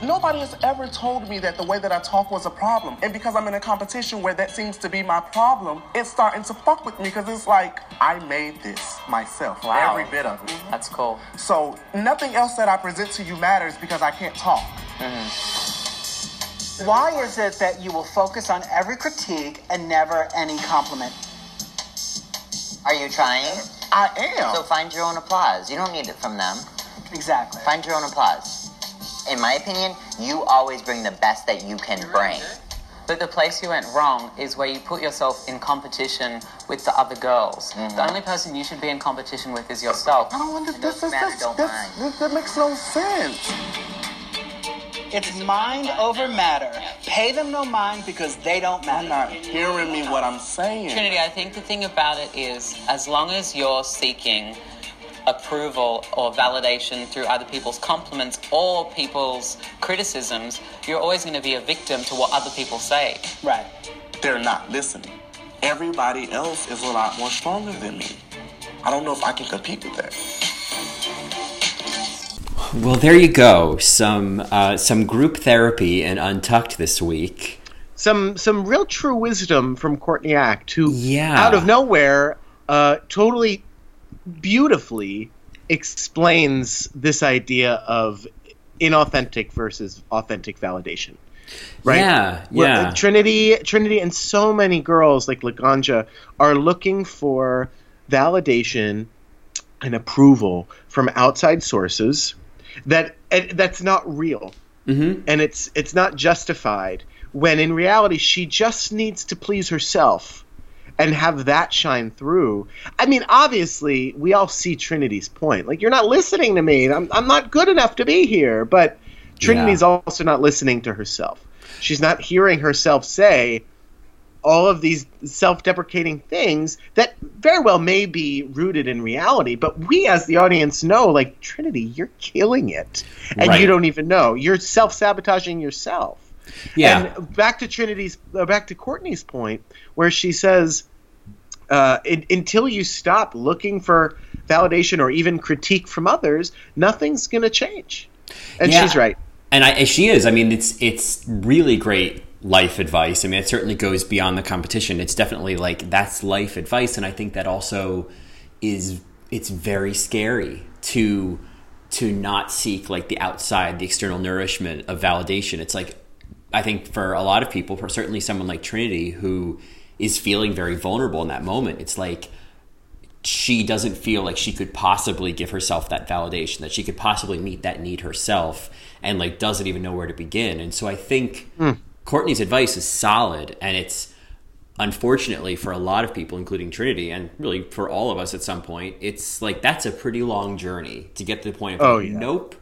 Nobody has ever told me that the way that I talk was a problem. And because I'm in a competition where that seems to be my problem, it's starting to fuck with me because it's like, I made this myself. Wow. Every bit of it. That's cool. So nothing else that I present to you matters because I can't talk. Mm-hmm. Why is it that you will focus on every critique and never any compliment? Are you trying? I am. So find your own applause. You don't need it from them. Exactly. Find your own applause. In my opinion, you always bring the best that you can bring. But the place you went wrong is where you put yourself in competition with the other girls. Mm-hmm. The only person you should be in competition with is yourself. I don't understand. That That makes no sense. It's mind over matter. Pay them no mind because they don't You're matter. not hearing me what I'm saying. Trinity, I think the thing about it is, as long as you're seeking approval or validation through other people's compliments or people's criticisms, you're always going to be a victim to what other people say. Right. They're not listening. Everybody else is a lot more stronger than me. I don't know if I can compete with that. Well, there you go. Some group therapy and Untucked this week. Some real true wisdom from Courtney Act, who Yeah. out of nowhere totally beautifully explains this idea of inauthentic versus authentic validation. Right? Yeah. Where Trinity and so many girls like Laganja are looking for validation and approval from outside sources that's not real. Mm-hmm. And it's not justified, when in reality she just needs to please herself and have that shine through. I mean, obviously, we all see Trinity's point. Like, you're not listening to me. I'm not good enough to be here. But Trinity's also not listening to herself. She's not hearing herself say all of these self-deprecating things that very well may be rooted in reality. But we, as the audience, know, like, Trinity, you're killing it. And Right. you don't even know. You're self-sabotaging yourself. Yeah. And back to Courtney's point, where she says, until you stop looking for validation or even critique from others, nothing's going to change. And she's right. And she is. I mean, it's really great life advice. I mean, it certainly goes beyond the competition. It's definitely like, that's life advice. And I think that also it's very scary to not seek like the outside, the external nourishment of validation. It's like, I think for a lot of people, for certainly someone like Trinity, who is feeling very vulnerable in that moment, it's like she doesn't feel like she could possibly give herself that validation, that she could possibly meet that need herself, and like doesn't even know where to begin. And so I think Courtney's advice is solid, and it's unfortunately for a lot of people, including Trinity, and really for all of us at some point, it's like that's a pretty long journey to get to the point of nope,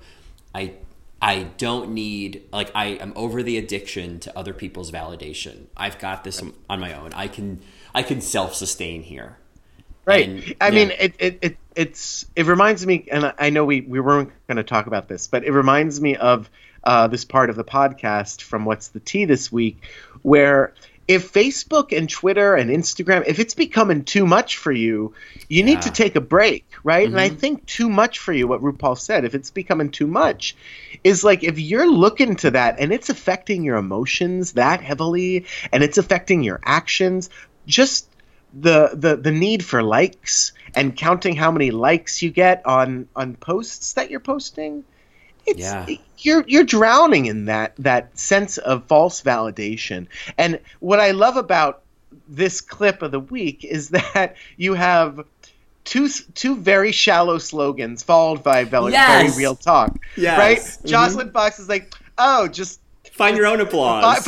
I don't need, like, I am over the addiction to other people's validation. I've got this on my own. I can self-sustain here. Right. And, I mean, it reminds me, and I know we weren't going to talk about this, but it reminds me of this part of the podcast from What's the Tea this week, where if Facebook and Twitter and Instagram, if it's becoming too much for you, you need to take a break, right? Mm-hmm. And I think too much for you, what RuPaul said, if it's becoming too much, is like if you're looking to that and it's affecting your emotions that heavily and it's affecting your actions, just the need for likes and counting how many likes you get on posts that you're posting, you're drowning in that sense of false validation. And what I love about this clip of the week is that you have two very shallow slogans followed by very real talk. Yes. Right? Mm-hmm. Jocelyn Fox is like, oh, just find your own applause.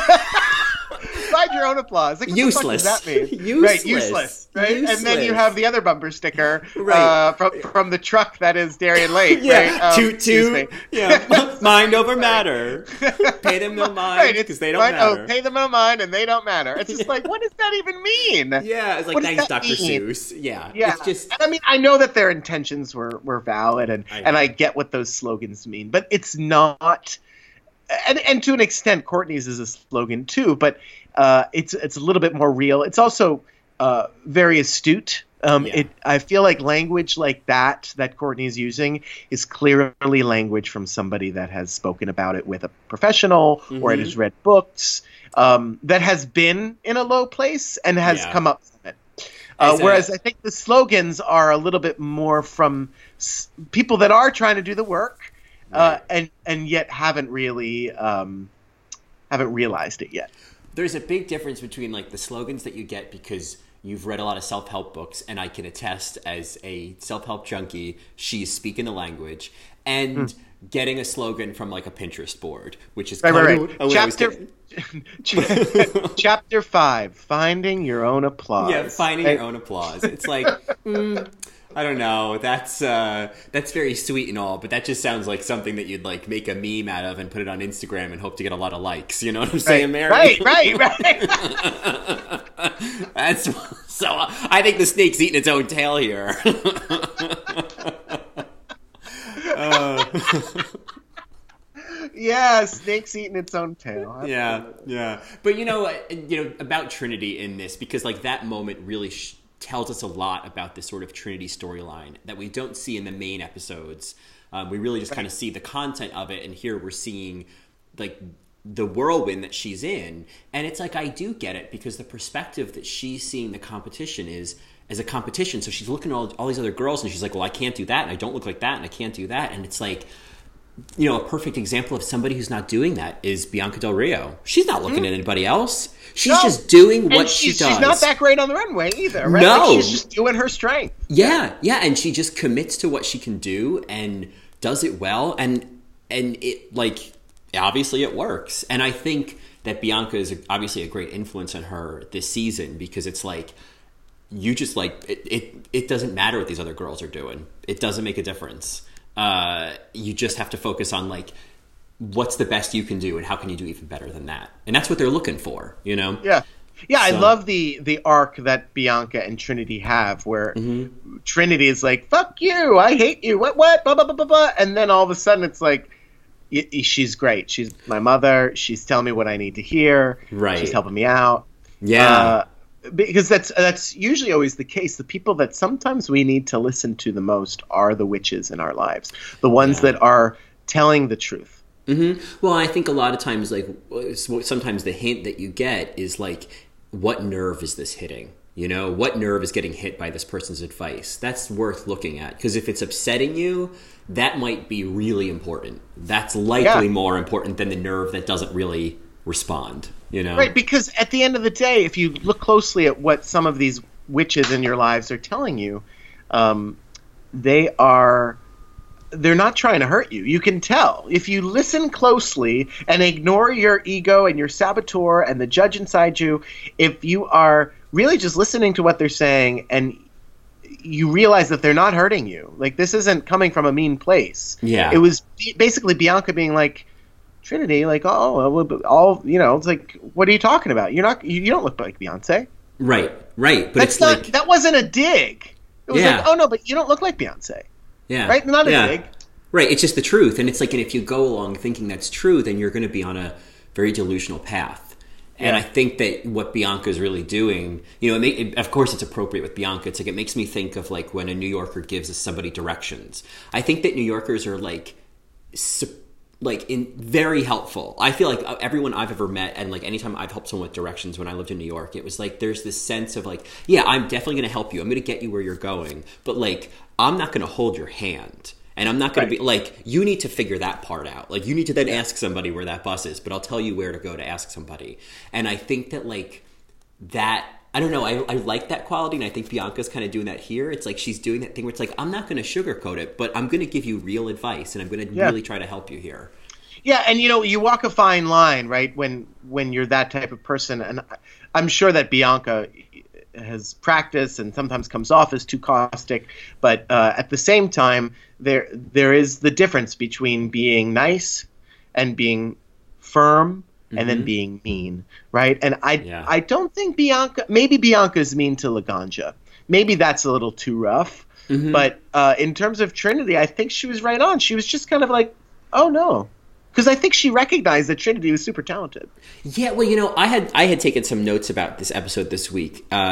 Find your own applause. Like, what useless. the fuck does that mean? Useless. Right, useless. Right? Useless. And then you have the other bumper sticker Right. from the truck that is Darian Lake. Yeah, right? toot. Yeah, mind over matter. Pay them no mind because they don't matter. Oh, pay them no mind and they don't matter. It's just like, what does that even mean? Yeah, it's like, thanks, Dr. Seuss. Yeah. It's just... And I mean, I know that their intentions were valid, and I get what those slogans mean, but it's not... And to an extent, Courtney's is a slogan too, but it's a little bit more real. It's also very astute. I feel like language like that Courtney's using is clearly language from somebody that has spoken about it with a professional or it has read books, that has been in a low place and has come up from it. Whereas I think the slogans are a little bit more from people that are trying to do the work, and yet haven't realized it yet. There's a big difference between like the slogans that you get because you've read a lot of self-help books, and I can attest as a self-help junkie, she's speaking the language, and getting a slogan from like a Pinterest board, which is Chapter 5, Finding Your Own Applause. Yeah, finding your own applause. It's like, I don't know. That's very sweet and all, but that just sounds like something that you'd like make a meme out of and put it on Instagram and hope to get a lot of likes. You know what I'm saying, Mary? Right. That's so. I think the snake's eating its own tail here. Yeah, snake's eating its own tail. Yeah. But you know about Trinity in this, because like that moment really tells us a lot about this sort of Trinity storyline that we don't see in the main episodes. We really just kind of see the content of it, and here we're seeing like the whirlwind that she's in. And it's like, I do get it, because the perspective that she's seeing the competition is as a competition. So she's looking at all these other girls and she's like, well, I can't do that, and I don't look like that, and I can't do that. And it's like, you know, a perfect example of somebody who's not doing that is Bianca Del Rio. She's not looking at anybody else. She's just doing what she does. She's not that great on the runway either, right? No. Like, she's just doing her strength. Yeah, and she just commits to what she can do and does it well, and it, like, obviously it works. And I think that Bianca is obviously a great influence on her this season, because it's like, you just like, it doesn't matter what these other girls are doing. It doesn't make a difference. You just have to focus on like, what's the best you can do and how can you do even better than that? And that's what they're looking for, you know? Yeah. I love the arc that Bianca and Trinity have, where Trinity is like, fuck you, I hate you, what, blah, blah, blah, blah, blah. And then all of a sudden it's like, she's great. She's my mother. She's telling me what I need to hear. Right. She's helping me out. Yeah. Because that's usually always the case. The people that sometimes we need to listen to the most are the witches in our lives. The ones that are telling the truth. Mm-hmm. Well, I think a lot of times, like, sometimes the hint that you get is like, what nerve is this hitting? You know, what nerve is getting hit by this person's advice? That's worth looking at, because if it's upsetting you, that might be really important. That's likely more important than the nerve that doesn't really respond, you know? Right, because at the end of the day, if you look closely at what some of these witches in your lives are telling you, they're not trying to hurt you. You can tell. If you listen closely and ignore your ego and your saboteur and the judge inside you, if you are really just listening to what they're saying and you realize that they're not hurting you, like, this isn't coming from a mean place. Yeah. It was basically Bianca being like, Trinity, like, all, you know, it's like, what are you talking about? You don't look like Beyonce. Right. But that's not, that wasn't a dig. It was like, oh no, but you don't look like Beyonce. Yeah. Right? Not a dig. Right. It's just the truth. And it's like, and if you go along thinking that's true, then you're going to be on a very delusional path. And I think that what Bianca is really doing, you know, of course it's appropriate with Bianca. It's like, it makes me think of like when a New Yorker gives somebody directions. I think that New Yorkers are like very helpful. I feel like everyone I've ever met, and like anytime I've helped someone with directions when I lived in New York, it was like, there's this sense of like, yeah, I'm definitely going to help you. I'm going to get you where you're going. But like, I'm not going to hold your hand. And I'm not going to be like, you need to figure that part out. Like, you need to then ask somebody where that bus is, but I'll tell you where to go to ask somebody. And I think that like that, I don't know, I like that quality. And I think Bianca's kind of doing that here. It's like, she's doing that thing where it's like, I'm not going to sugarcoat it, but I'm going to give you real advice. And I'm going to really try to help you here. Yeah. And you know, you walk a fine line, right? When you're that type of person. And I'm sure that Bianca has practiced and sometimes comes off as too caustic, but at the same time, there is the difference between being nice and being firm and then being mean, right? And I don't think maybe Bianca's mean to Laganja. Maybe that's a little too rough, but in terms of Trinity, I think she was right on. She was just kind of like, oh no. Because I think she recognized that Trinity was super talented. Yeah, well, you know, I had taken some notes about this episode this week,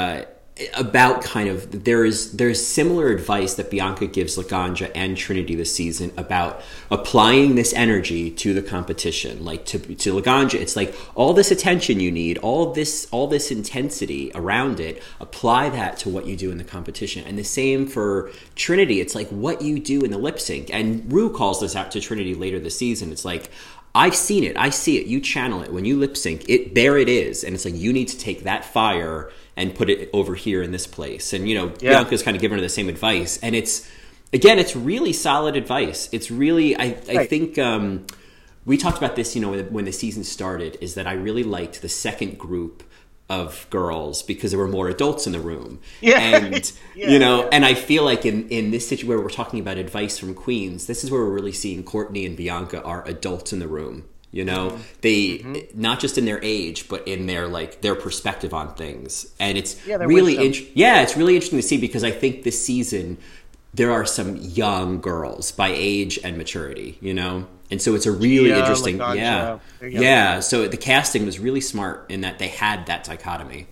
about kind of there's similar advice that Bianca gives Laganja and Trinity this season about applying this energy to the competition. Like to Laganja, it's like all this attention you need, all this intensity around it, apply that to what you do in the competition. And the same for Trinity, it's like what you do in the lip sync. And Rue calls this out to Trinity later this season. It's like, I've seen it, I see it, you channel it when you lip sync it, there it is. And it's like you need to take that fire and put it over here in this place. And, Bianca's kind of giving her the same advice. And it's really solid advice. It's really, I think we talked about this, when the season started, is that I really liked the second group of girls because there were more adults in the room. Yeah. And, and I feel like in this situation where we're talking about advice from queens, this is where we're really seeing Courtney and Bianca are adults in the room. They not just in their age, but in their their perspective on things, and it's really it's really interesting to see because I think this season there are some young girls by age and maturity, and so it's a really interesting, So the casting was really smart in that they had that dichotomy.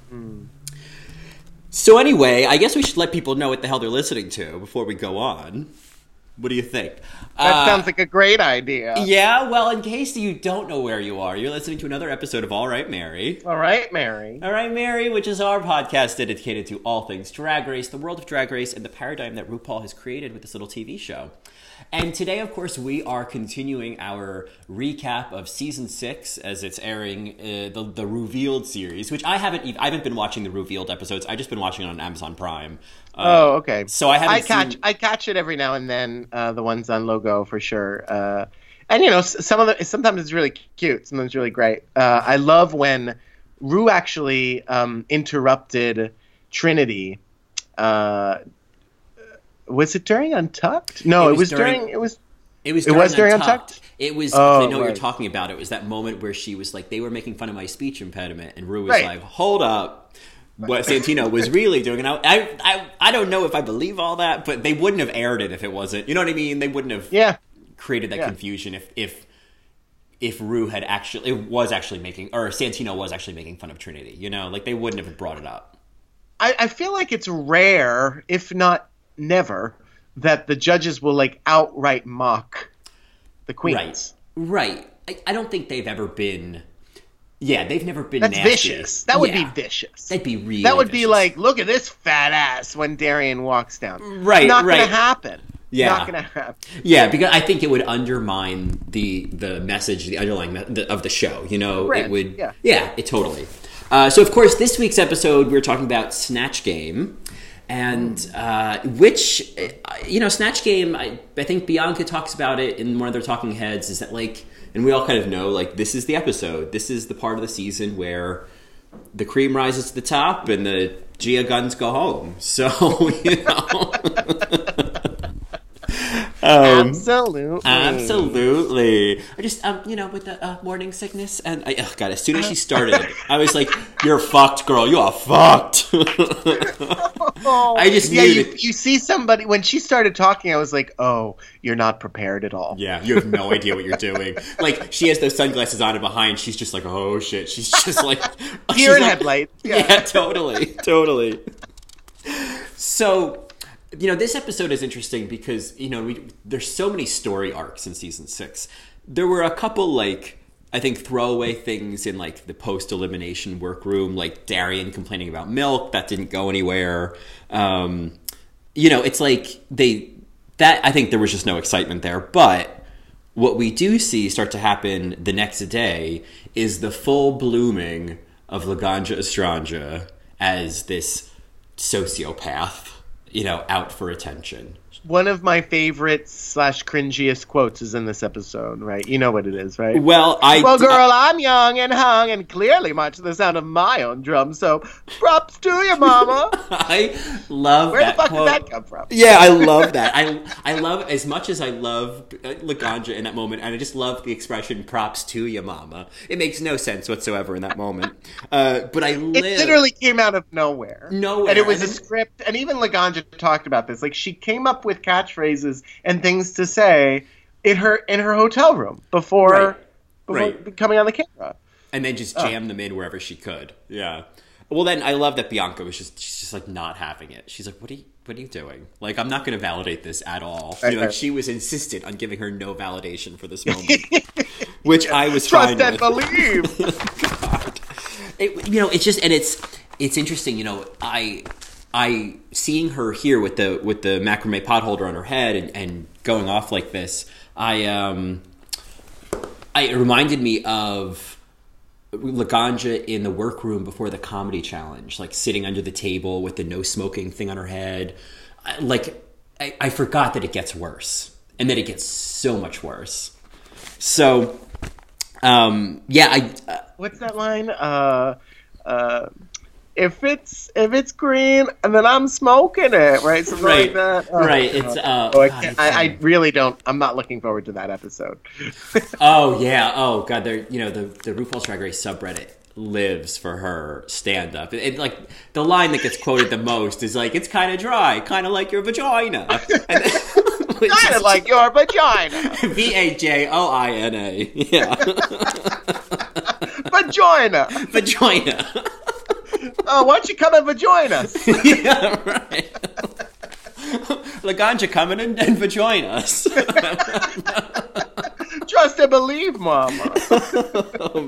So anyway, I guess we should let people know what the hell they're listening to before we go on. What do you think? That sounds like a great idea. Yeah, well, in case you don't know where you are, you're listening to another episode of All Right, Mary. All Right, Mary. All Right, Mary, which is our podcast dedicated to all things Drag Race, the world of Drag Race, and the paradigm that RuPaul has created with this little TV show. And today, of course, we are continuing our recap of Season 6 as it's airing the Revealed series, which I haven't been watching the Revealed episodes. I've just been watching it on Amazon Prime. Okay. So I catch it every now and then, the ones on Logo for sure. And some of them, sometimes it's really cute, sometimes it's really great. I love when Rue actually interrupted Trinity. Was it during Untucked? No, it was during Untucked. It was. I know what you're talking about. It was that moment where she was like, they were making fun of my speech impediment, and Rue was like, "Hold up." What Santino was really doing, and I don't know if I believe all that, but they wouldn't have aired it if it wasn't. You know what I mean? They wouldn't have created that confusion if Rue had was actually making, or Santino was actually making fun of Trinity. They wouldn't have brought it up. I feel like it's rare, if not never, that the judges will outright mock the queens. Right. I don't think they've ever been. Yeah, they've never been. That's nasty. Vicious. That would be vicious. That'd be really. That would vicious. be like, look at this fat ass when Darian walks down. Right. Not gonna happen. Yeah. Not gonna happen. Yeah, because I think it would undermine the message, the underlying of the show. It would. Yeah. It totally. So of course, this week's episode we're talking about Snatch Game. And which, Snatch Game, I think Bianca talks about it in one of their talking heads, is that and we all kind of know, this is the episode. This is the part of the season where the cream rises to the top and the Gia guns go home. So, Absolutely. I just, with the morning sickness, and God, as soon as she started, I was like, "You're fucked, girl. You are fucked." I just knew you see somebody when she started talking. I was like, "Oh, you're not prepared at all." Yeah, you have no idea what you're doing. She has those sunglasses on, and behind, she's just like, "Oh shit." She's just like deer in headlights. Yeah, totally. So. This episode is interesting because, there's so many story arcs in Season 6. There were a couple, I think, throwaway things in, the post-elimination workroom, like Darian complaining about milk. That didn't go anywhere. It's I think there was just no excitement there. But what we do see start to happen the next day is the full blooming of Laganja Estranja as this sociopath. Out for attention. One of my favorite / cringiest quotes is in this episode, right? You know what it is, right? Well, I'm young and hung and clearly much to the sound of my own drum, so props to you, mama. I love Where that the fuck quote. did that come from? Yeah, I love that. I love, as much as I love Laganja in that moment, and I just love the expression, props to you, mama. It makes no sense whatsoever in that moment. But it literally came out of nowhere. And it was a script, and even Laganja talked about this. She came up with catchphrases and things to say in her hotel room before coming on the camera, and then just jammed them in wherever she could. Yeah. Well, then I love that Bianca she's just like not having it. She's like, what are you doing? Like, I'm not going to validate this at all. Like, she was insistent on giving her no validation for this moment, which I was fine Trust and with. believe. God. It's just, and it's interesting. I seeing her here with the macrame pot holder on her head and going off like this. It reminded me of Laganja in the workroom before the comedy challenge, like sitting under the table with the no smoking thing on her head. I forgot that it gets worse and that it gets so much worse. So, what's that line? If it's green and then I'm smoking it, right? Something like that. Right. It's I really don't. I'm not looking forward to that episode. Oh yeah. Oh god. The RuPaul's Drag Race subreddit lives for her stand up. And like the line that gets quoted the most is like, it's kind of dry, kind of like your vagina. Kind of like your vagina. VAJOINA. Yeah. Vagina. Oh, why don't you come and join us? Yeah, right. Laganja coming and join us. Trust and believe, mama. Oh,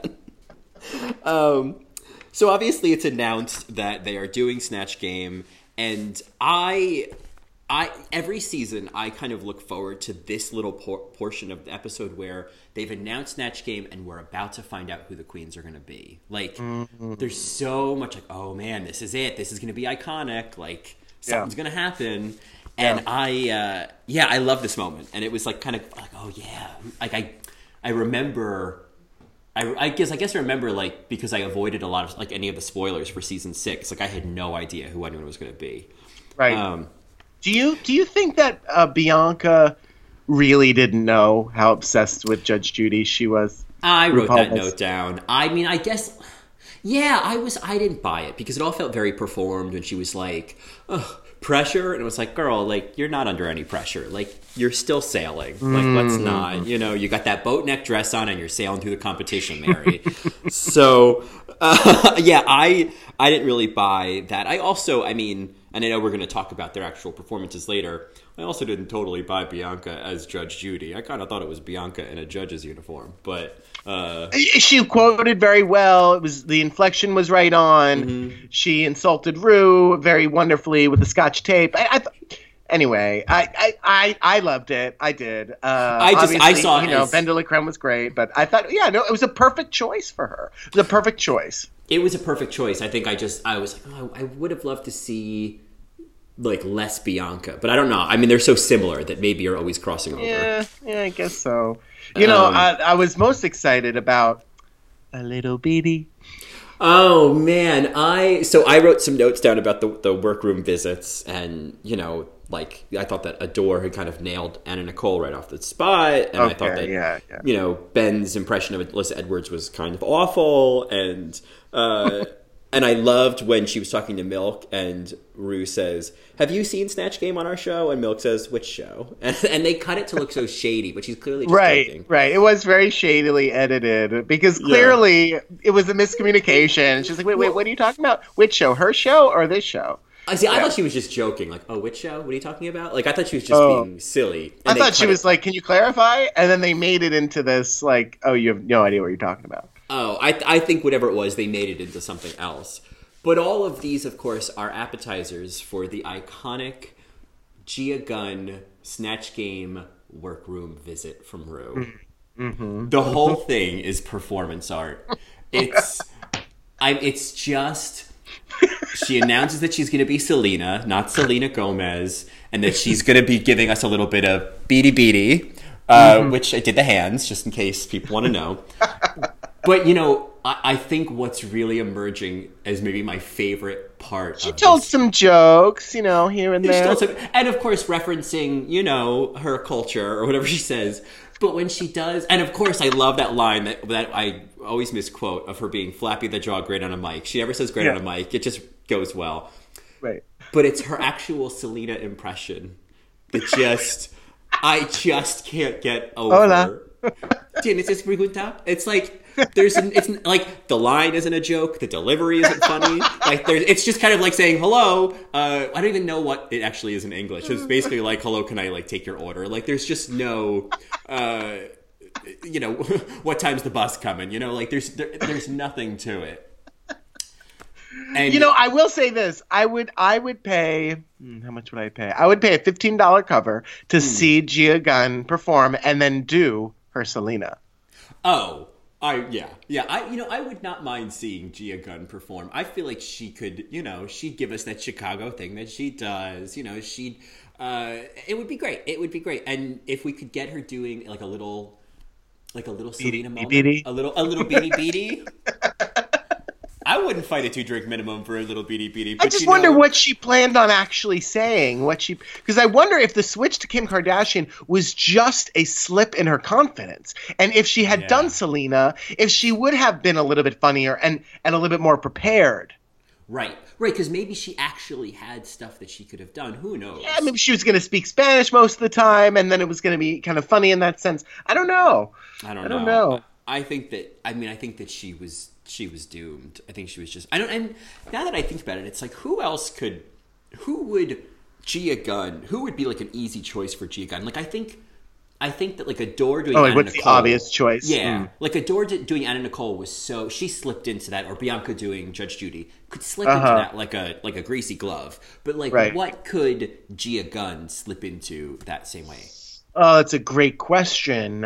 man. So obviously it's announced that they are doing Snatch Game, and I every season I kind of look forward to this little portion of the episode where they've announced Snatch Game and we're about to find out who the queens are going to be. Like, there's so much like, oh man, this is it. This is going to be iconic. Like, something's going to happen. And I love this moment. And it was like kind of like, oh yeah. Like I remember. I guess I remember, like, because I avoided a lot of like any of the spoilers for season 6. Like, I had no idea who anyone was going to be. Right. Do you think that Bianca really didn't know how obsessed with Judge Judy she was? I wrote that note down. I mean, I guess, yeah, I didn't buy it because it all felt very performed when she was like, oh, pressure, and it was like, girl, like, you're not under any pressure. Like, you're still sailing. Like, let's not. You got that boat neck dress on and you're sailing through the competition, Mary. So, I didn't really buy that. I also, I mean, and I know we're going to talk about their actual performances later, I also didn't totally buy Bianca as Judge Judy. I kind of thought it was Bianca in a judge's uniform, but... She quoted very well. It was, the inflection was right on. Mm-hmm. She insulted Rue very wonderfully with the Scotch tape. Anyway, I loved it. I did. I saw, Ben de la Creme was great, but I thought, it was a perfect choice for her. It was a perfect choice. It was a perfect choice. I think I was like, oh, I would have loved to see like less Bianca, but I don't know. I mean, they're so similar that maybe you're always crossing over. Yeah, I guess so. I was most excited about a little bitty. Oh man, I wrote some notes down about the workroom visits, and like I thought that Adore had kind of nailed Anna Nicole right off the spot, and I thought that Ben's impression of Alyssa Edwards was kind of awful, and and I loved when she was talking to Milk and Rue says, have you seen Snatch Game on our show? And Milk says, which show? And they cut it to look so shady, but she's clearly just joking. Right. It was very shadily edited because clearly it was a miscommunication. She's like, wait, what are you talking about? Which show? Her show or this show? I thought she was just joking. Like, oh, which show? What are you talking about? Like, I thought she was just being silly. I thought she was like, can you clarify? And then they made it into this like, oh, you have no idea what you're talking about. Oh, I think whatever it was, they made it into something else. But all of these, of course, are appetizers for the iconic Gia Gunn Snatch Game workroom visit from Rue. Mm-hmm. The whole thing is performance art. It's just... She announces that she's going to be Selena, not Selena Gomez, and that she's going to be giving us a little bit of beady beady, which I did the hands, just in case people want to know. But, I think what's really emerging as maybe my favorite part She told some jokes, here and there. And, of course, referencing, her culture or whatever she says. But when she does... And, of course, I love that line that I always misquote of her being flappy the jaw, great on a mic. She never says great on a mic. It just goes well. Right. But it's her actual Selena impression that I just can't get over. Hola. ¿Tienes esa pregunta? It's like... it's like the line isn't a joke, the delivery isn't funny. Like it's just kind of like saying hello. I don't even know what it actually is in English. It's basically like hello, can I like take your order? Like there's just no, what time's the bus coming? Like there's nothing to it. And I will say this. I would pay. How much would I pay? I would pay a $15 cover to see Gia Gunn perform and then do her Selena. Oh, I would not mind seeing Gia Gunn perform. I feel like she could, she'd give us that Chicago thing that she does. It would be great. It would be great. And if we could get her doing like a little Selena moment, a little beady beady. I wouldn't fight a 2-drink minimum for a little beady beady. I just wonder what she planned on actually saying. Because I wonder if the switch to Kim Kardashian was just a slip in her confidence, and if she had done Selena, if she would have been a little bit funnier and a little bit more prepared. Right. Because maybe she actually had stuff that she could have done. Who knows? Yeah, maybe she was going to speak Spanish most of the time, and then it was going to be kind of funny in that sense. I don't know. I don't know. I think that she was doomed. I think she was just. And now that I think about it, it's like who would Gia Gunn? Who would be like an easy choice for Gia Gunn? Like I think that like Adore doing Anna what's Nicole, the obvious choice? Yeah, like Adore doing Anna Nicole was so she slipped into that, or Bianca doing Judge Judy could slip into that like a greasy glove. But like, what could Gia Gunn slip into that same way? Oh, that's a great question.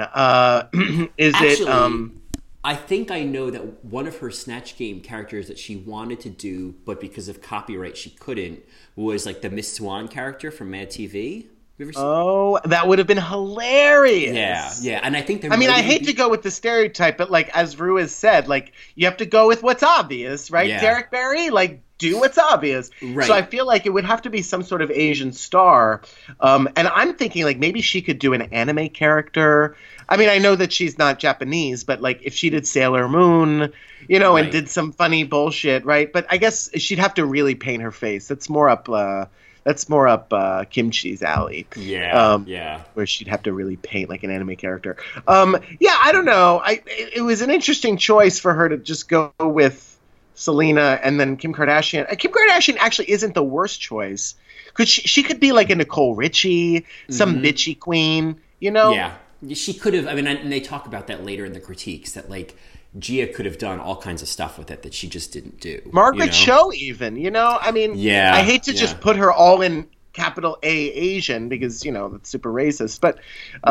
I think I know that one of her Snatch Game characters that she wanted to do, but because of copyright she couldn't, was like the Miss Swan character from Mad TV. You ever seen that would have been hilarious. Yeah. And I think I hate to go with the stereotype, but like as Rue has said, like you have to go with what's obvious, right? Yeah. Derek Barry, like do what's obvious. Right. So I feel like it would have to be some sort of Asian star. And I'm thinking like maybe she could do an anime character. I mean, I know that she's not Japanese, but like if she did Sailor Moon, and did some funny bullshit, right? But I guess she'd have to really paint her face. That's more up Kimchi's alley. Yeah. Where she'd have to really paint like an anime character. I don't know. It was an interesting choice for her to just go with Selena and then Kim Kardashian. Kim Kardashian actually isn't the worst choice. Because she could be like a Nicole Richie, some bitchy queen, Yeah. She could have, and they talk about that later in the critiques, that like Gia could have done all kinds of stuff with it that she just didn't do. Margaret Cho even, I hate to just put her all in capital A Asian because, that's super racist. But,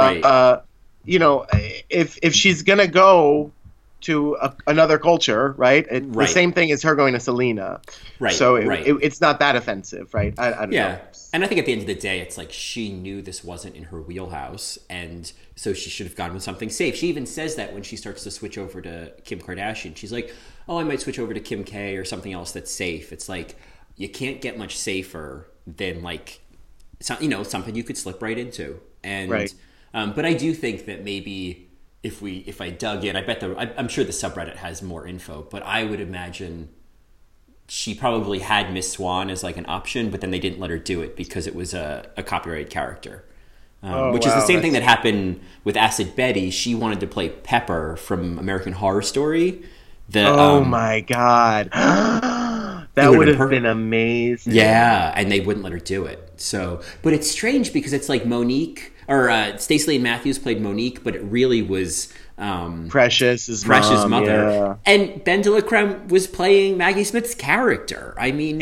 if she's going to go to another culture, right? The same thing as her going to Selena. Right. So it's not that offensive, right? I don't know. And I think at the end of the day, it's like she knew this wasn't in her wheelhouse, and so she should have gone with something safe. She even says that when she starts to switch over to Kim Kardashian. She's like, I might switch over to Kim K or something else that's safe. It's like, you can't get much safer than like, something you could slip right into. And, but I do think that maybe if I dug in, I'm sure the subreddit has more info, but I would imagine she probably had Miss Swan as like an option, but then they didn't let her do it because it was a copyrighted character. Which is the same thing that happened with Acid Betty. She wanted to play Pepper from American Horror Story. My God. That would have been amazing. Yeah, and they wouldn't let her do it. So, but it's strange because it's like Monique, or Stacey Lane Matthews played Monique, but it really was Precious' mother. Yeah. And Ben de la Creme was playing Maggie Smith's character. I mean,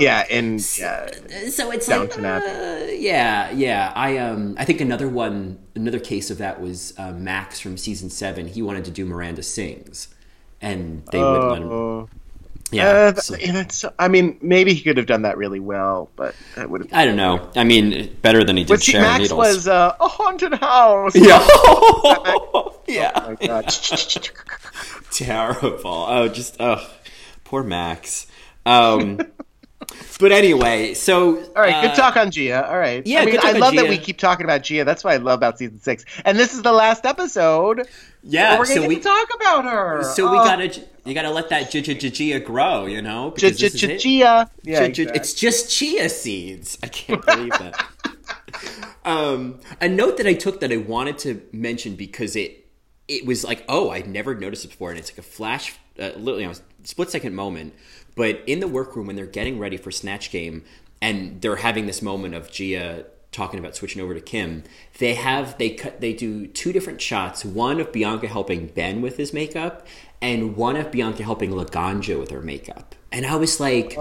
so it's Downton like, Abbey. I think another case of that was Max from season 7. He wanted to do Miranda Sings, and they wouldn't let him. Yeah, maybe he could have done that really well, but that would have. I don't know. I mean, better than he did Sharon Max Needles. was a haunted house. Yeah. Yeah. Oh my God. Terrible. Poor Max. But anyway, so all right, good talk on Gia. All right. Yeah, I love that we keep talking about Gia. That's what I love about season 6. And this is the last episode. Yeah, we're going to talk about her. So you gotta let that Gia grow, Gia. Yeah, it's just chia seeds. I can't believe that. A note that I took that I wanted to mention because it it was like, oh, I'd never noticed it before, and it's like a flash, literally, split-second moment. But in the workroom, when they're getting ready for Snatch Game, and they're having this moment of Gia talking about switching over to Kim, they do two different shots. One of Bianca helping Ben with his makeup, and one of Bianca helping Laganja with her makeup. And I was like,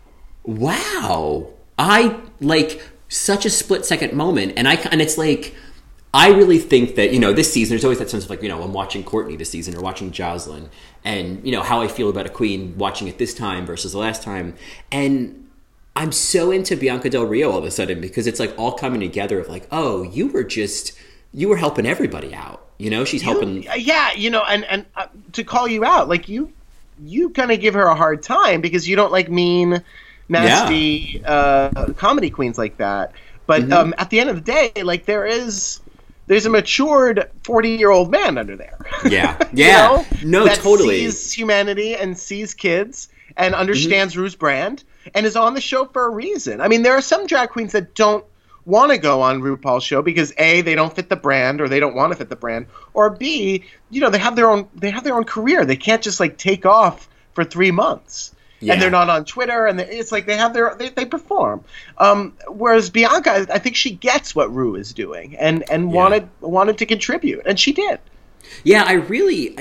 wow, I like such a split-second moment, and it's like, I really think that, this season, there's always that sense of like, I'm watching Courtney this season or watching Jocelyn, and, how I feel about a queen watching it this time versus the last time. And I'm so into Bianca Del Rio all of a sudden, because it's like all coming together of like, oh, you were helping everybody out. She's helping. Yeah, and to call you out, like you kind of give her a hard time because you don't like mean, nasty comedy queens like that. But at the end of the day, like there's a matured 40-year-old man under there. Yeah. No, that totally. Sees humanity and sees kids and understands Rue's brand and is on the show for a reason. I mean, there are some drag queens that don't want to go on RuPaul's show because A, they don't fit the brand or they don't want to fit the brand, or B, they have their own career. They can't just like take off for 3 months. Yeah. And they're not on Twitter, and it's like they perform. Whereas Bianca, I think she gets what Rue is doing, and wanted to contribute, and she did. Yeah, I really,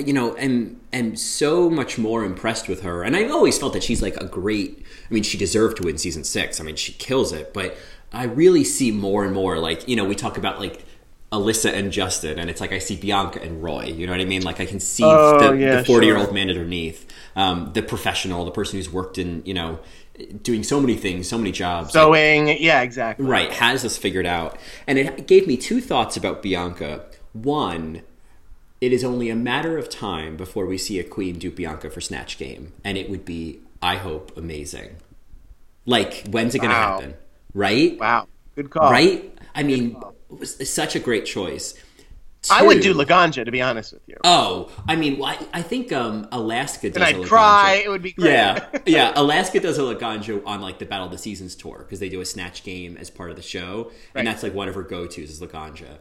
am so much more impressed with her, and I've always felt that she's like she deserved to win season 6. I mean, she kills it, but I really see more and more, like, we talk about like Alyssa and Justin, and it's like I see Bianca and Roy. You know what I mean? Like I can see the 40-year-old man underneath, the professional, the person who's worked in, doing so many things, so many jobs. Sewing, yeah, exactly. Right, has this figured out. And it gave me two thoughts about Bianca. One, it is only a matter of time before we see a queen do Bianca for Snatch Game, and it would be, I hope, amazing. Like, when's it going to happen? Right? Wow, good call. Right? I mean, it was such a great choice. I would do Laganja, to be honest with you. Oh, I mean, I think Alaska does and I'd cry. It would be great. Yeah. Alaska does a Laganja on like the Battle of the Seasons tour because they do a Snatch Game as part of the show, and that's like one of her go-tos is Laganja.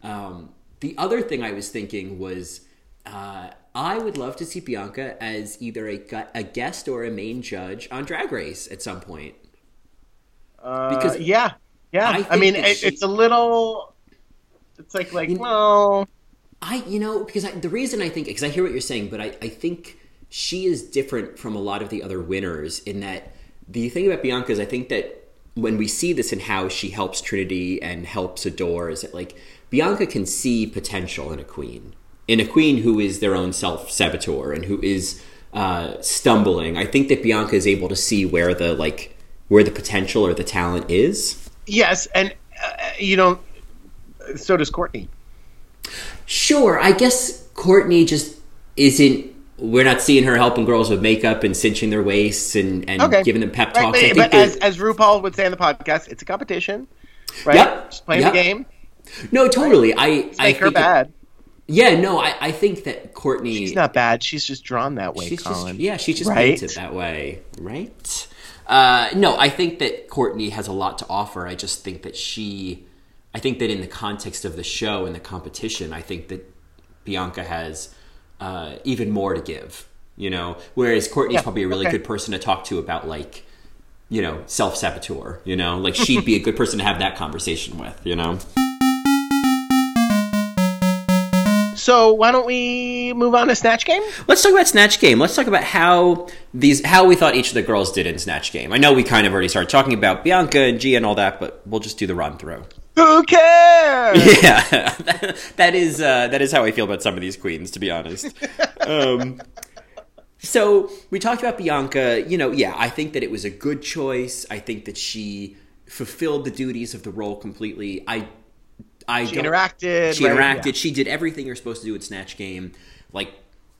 The other thing I was thinking was I would love to see Bianca as either a guest or a main judge on Drag Race at some point. Because yeah. I mean, it's a little. It's like well, because the reason I think, because I hear what you're saying, but I think she is different from a lot of the other winners in that the thing about Bianca is I think that when we see this in how she helps Trinity and helps Adore is that like Bianca can see potential in a queen who is their own self-saboteur and who is stumbling. I think that Bianca is able to see where the potential or the talent is. Yes, and so does Courtney. Sure, I guess Courtney just isn't. We're not seeing her helping girls with makeup and cinching their waists and giving them pep talks. Right, but as RuPaul would say in the podcast, it's a competition, right? Yep. Just playing the game. No, totally. Right? I think her bad. I think that Courtney. She's not bad. She's just drawn that way, Colin. She's just painted that way, right? No, I think that Courtney has a lot to offer. I just think that I think that in the context of the show and the competition, I think that Bianca has even more to give, whereas Courtney's probably a really good person to talk to about like, self-saboteur, like she'd be a good person to have that conversation with, So why don't we move on to Snatch Game? Let's talk about Snatch Game. Let's talk about how we thought each of the girls did in Snatch Game. I know we kind of already started talking about Bianca and Gia and all that, but we'll just do the run through. Who cares? Yeah, that is how I feel about some of these queens, to be honest. So we talked about Bianca. I think that it was a good choice. I think that she fulfilled the duties of the role completely. She interacted. Yeah. She did everything you're supposed to do in Snatch Game. Like,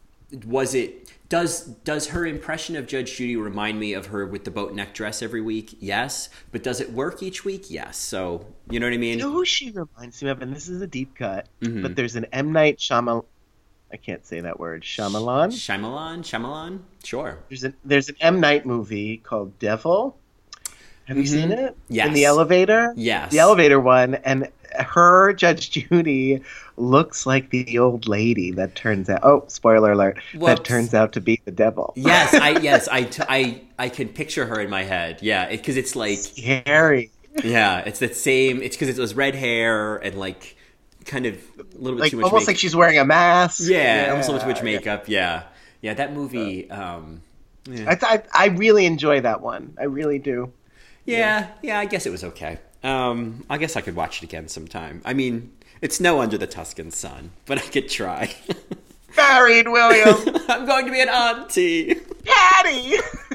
does her impression of Judge Judy remind me of her with the boat neck dress every week? Yes. But does it work each week? Yes. So, you know what I mean? You know who she reminds me of? And this is a deep cut. Mm-hmm. But there's an M. Night Shyamalan. I can't say that word. Shyamalan? Sure. There's an M. Night movie called Devil. Have you seen it? Yes. In the elevator? Yes. The elevator one. And her Judge Judy looks like the old lady that turns out. Oh, spoiler alert! Whoops. That turns out to be the devil. Yes, I can picture her in my head. Yeah, because it's like Scary. Yeah, it's that same. It's because it was red hair and like kind of a little bit Like too much. almost like she's wearing a mask. Yeah, almost a little too much makeup. Yeah, that movie. I really enjoy that one. I really do. Yeah. I guess it was okay. I guess I could watch it again sometime. I mean, it's no Under the Tuscan Sun, but I could try. Married William. I'm going to be an auntie. Daddy.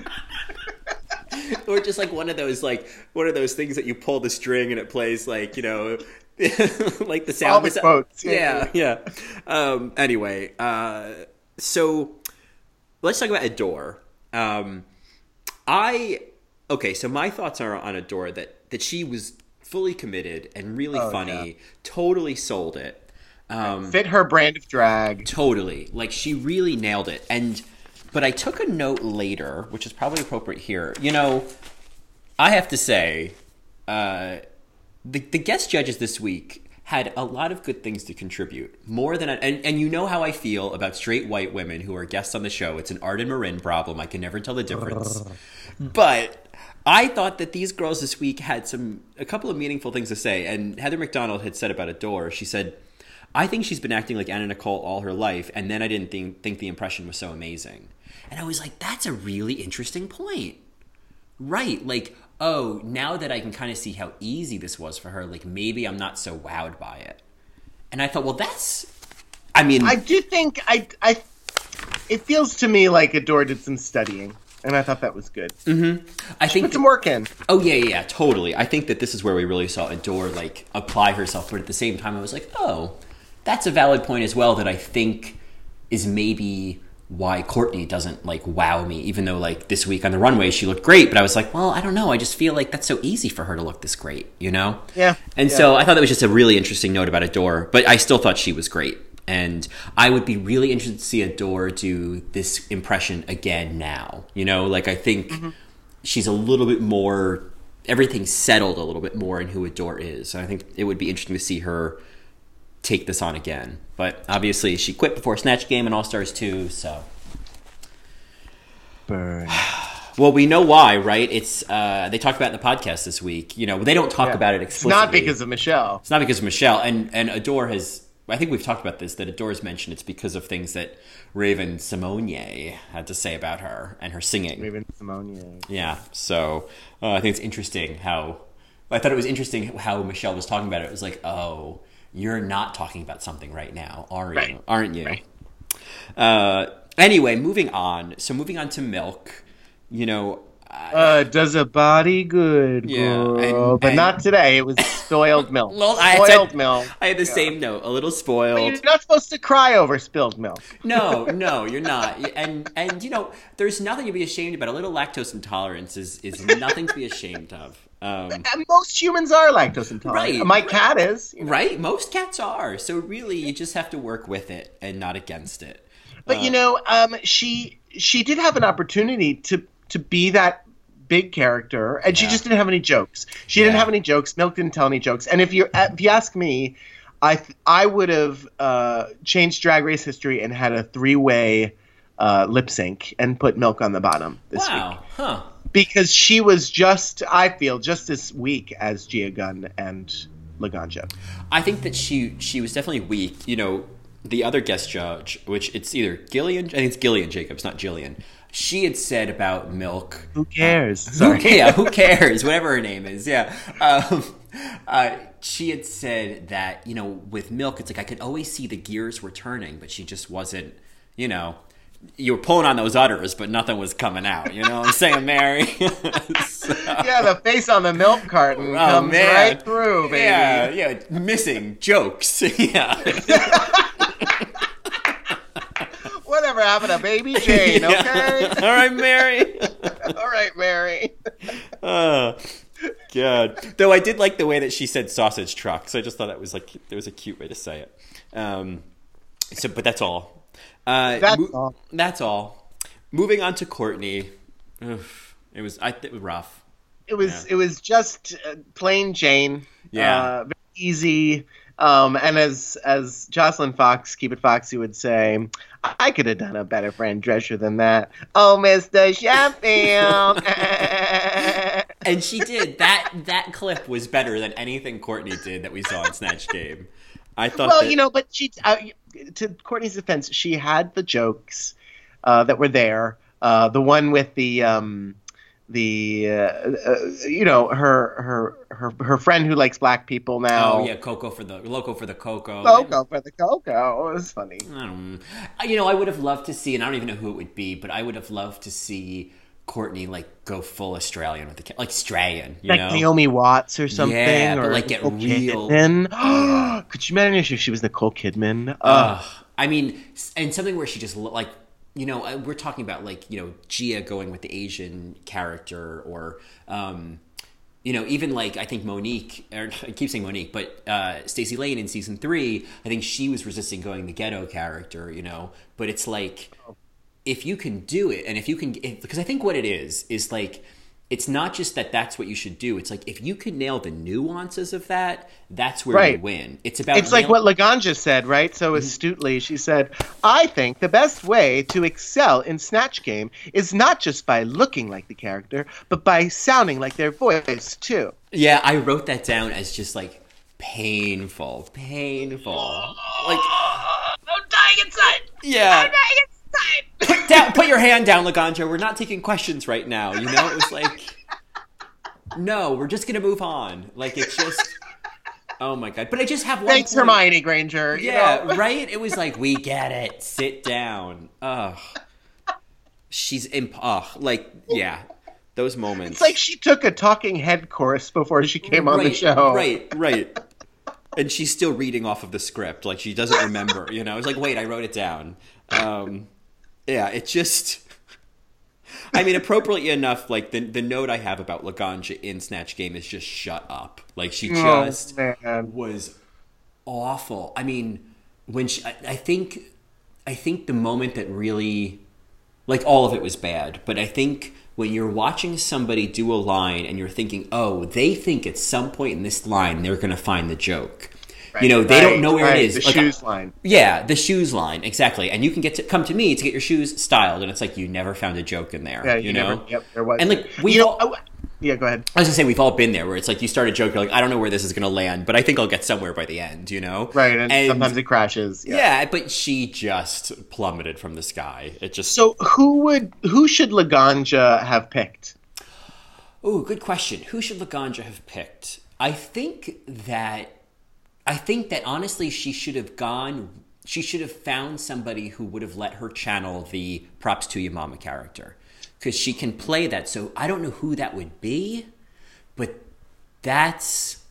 Or just like one of those things that you pull the string and it plays like, you know, like the sound. All the quotes. Yeah. Anyway, so let's talk about Adore. So my thoughts are on Adore that she was fully committed and really funny, yeah. Totally sold it. Fit her brand of drag. Totally. Like she really nailed it. But I took a note later, which is probably appropriate here. You know, I have to say, the guest judges this week had a lot of good things to contribute. More than and you know how I feel about straight white women who are guests on the show. It's an Arden Marin problem. I can never tell the difference. But I thought that these girls this week had a couple of meaningful things to say. And Heather McDonald had said about Adore, she said, I think she's been acting like Anna Nicole all her life, and then I didn't think the impression was so amazing. And I was like, that's a really interesting point. Right, like, oh, now that I can kind of see how easy this was for her, like, maybe I'm not so wowed by it. And I thought, well, I do think, it feels to me like Adore did some studying, and I thought that was good. Mm-hmm. I think put some work in. Oh, yeah, totally. I think that this is where we really saw Adore, like, apply herself, but at the same time, I was like, oh, that's a valid point as well that I think is maybe why Courtney doesn't like wow me, even though like this week on the runway she looked great, but I was like, well, I don't know, I just feel like that's so easy for her to look this great, you know? Yeah. So I thought that was just a really interesting note about Adore, but I still thought she was great. And I would be really interested to see Adore do this impression again now. You know, like I think she's a little bit more, everything's settled a little bit more in who Adore is. So I think it would be interesting to see her take this on again. But obviously she quit before Snatch Game and All Stars 2, so. Burn. Well, we know why, right? It's they talked about it in the podcast this week. You know, they don't talk about it explicitly. It's not because of Michelle. It's not because of Michelle. And Adore has, I think we've talked about this, that Adore's mentioned it's because of things that Raven Simonier had to say about her and her singing. Raven Simonier. Yeah, so I think it's interesting how, I thought it was interesting how Michelle was talking about it. It was like, oh, you're not talking about something right now, are you? Right. Aren't you? Right. Anyway, moving on. So moving on to Milk, you know. Does a body good, girl. But not today. It was spoiled milk. Spoiled milk. I had the same note. A little spoiled. But you're not supposed to cry over spilled milk. No, you're not. And you know, there's nothing to be ashamed about. A little lactose intolerance is nothing to be ashamed of. And most humans are lactose intolerant. Right. My cat is. You know? Right? Most cats are. So really, you just have to work with it and not against it. But you know, she did have an opportunity to be that big character, and she just didn't have any jokes. She didn't have any jokes. Milk didn't tell any jokes. And if you ask me, I would have changed Drag Race history and had a 3-way lip sync and put Milk on the bottom this week. Huh. Because she was just, I feel, just as weak as Gia Gunn and Laganja. I think that she was definitely weak. You know, the other guest judge, which it's either Gillian, I think it's Gillian Jacobs, not Jillian. She had said about Milk. Who cares? Sorry. Who cares? Whatever her name is. Yeah. She had said that, you know, with Milk, it's like I could always see the gears were turning, but she just wasn't, you know, you were pulling on those udders, but nothing was coming out. You know what I'm saying, Mary? So, yeah, the face on the milk carton comes right through, baby. Yeah, missing jokes. Yeah. Whatever happened to Baby Jane, okay? All right, Mary. All right, Mary. Oh, God. Though I did like the way that she said sausage truck, so I just thought it was a cute way to say it. But that's all. That's all. Moving on to Courtney. It was rough. It was just plain Jane. Yeah. Very easy. And as Jocelyn Fox, Keep It Foxy would say, I could have done a better Fran Drescher than that. Oh, Mr. Sheffield. And she did. That clip was better than anything Courtney did that we saw in Snatch Game. I thought. Well, but she, to Courtney's defense, she had the jokes that were there. The one with her friend who likes black people now. Oh yeah, Loco for the Coco. Coco for the Coco. It was funny. I would have loved to see, and I don't even know who it would be, but I would have loved to see Courtney go full Australian with the Australian, like Naomi Watts or something. Yeah, or but get real. Kidman. Could you imagine if she was Nicole Kidman? I mean, and something where she just we're talking about Gia going with the Asian character, or even I think Monique, or I keep saying Monique, but Stacey Lane in season 3, I think she was resisting going the ghetto character, but it's if you can do it, and because I think what it is it's not just that's what you should do. It's if you can nail the nuances of that, that's where you win. It's like what Laganja said, right? So astutely, she said, I think the best way to excel in Snatch Game is not just by looking like the character, but by sounding like their voice, too. Yeah, I wrote that down as just painful. I'm dying inside. Yeah. I'm dying inside. Put your hand down, Laganja. We're not taking questions right now. It was no, we're just gonna move on. It's just, oh my god. But I just have one. Thanks, point. Hermione Granger. Yeah, right. It was we get it. Sit down. Ugh. She's yeah. Those moments. It's she took a talking head course before she came on the show. Right. And she's still reading off of the script. She doesn't remember. It's wait, I wrote it down. Yeah, it just... I mean, appropriately enough, the note I have about Laganja in Snatch Game is just shut up. She just was awful. I mean, when I think the moment that really... all of it was bad, but I think when you're watching somebody do a line and you're thinking, oh, they think at some point in this line they're going to find the joke. Right, they don't know where it is. The shoes line. Yeah, the shoes line, exactly. And you can come to me to get your shoes styled, and it's you never found a joke in there. Yeah, know? Yep, there was. And yeah, go ahead. I was gonna say we've all been there, where it's you start a joke, you're I don't know where this is gonna land, but I think I'll get somewhere by the end. Right, and sometimes it crashes. Yeah, but she just plummeted from the sky. It just. So who should Laganja have picked? Oh, good question. Who should Laganja have picked? I think that honestly she should have found somebody who would have let her channel the props to your mama character, because she can play that. So I don't know who that would be, but that's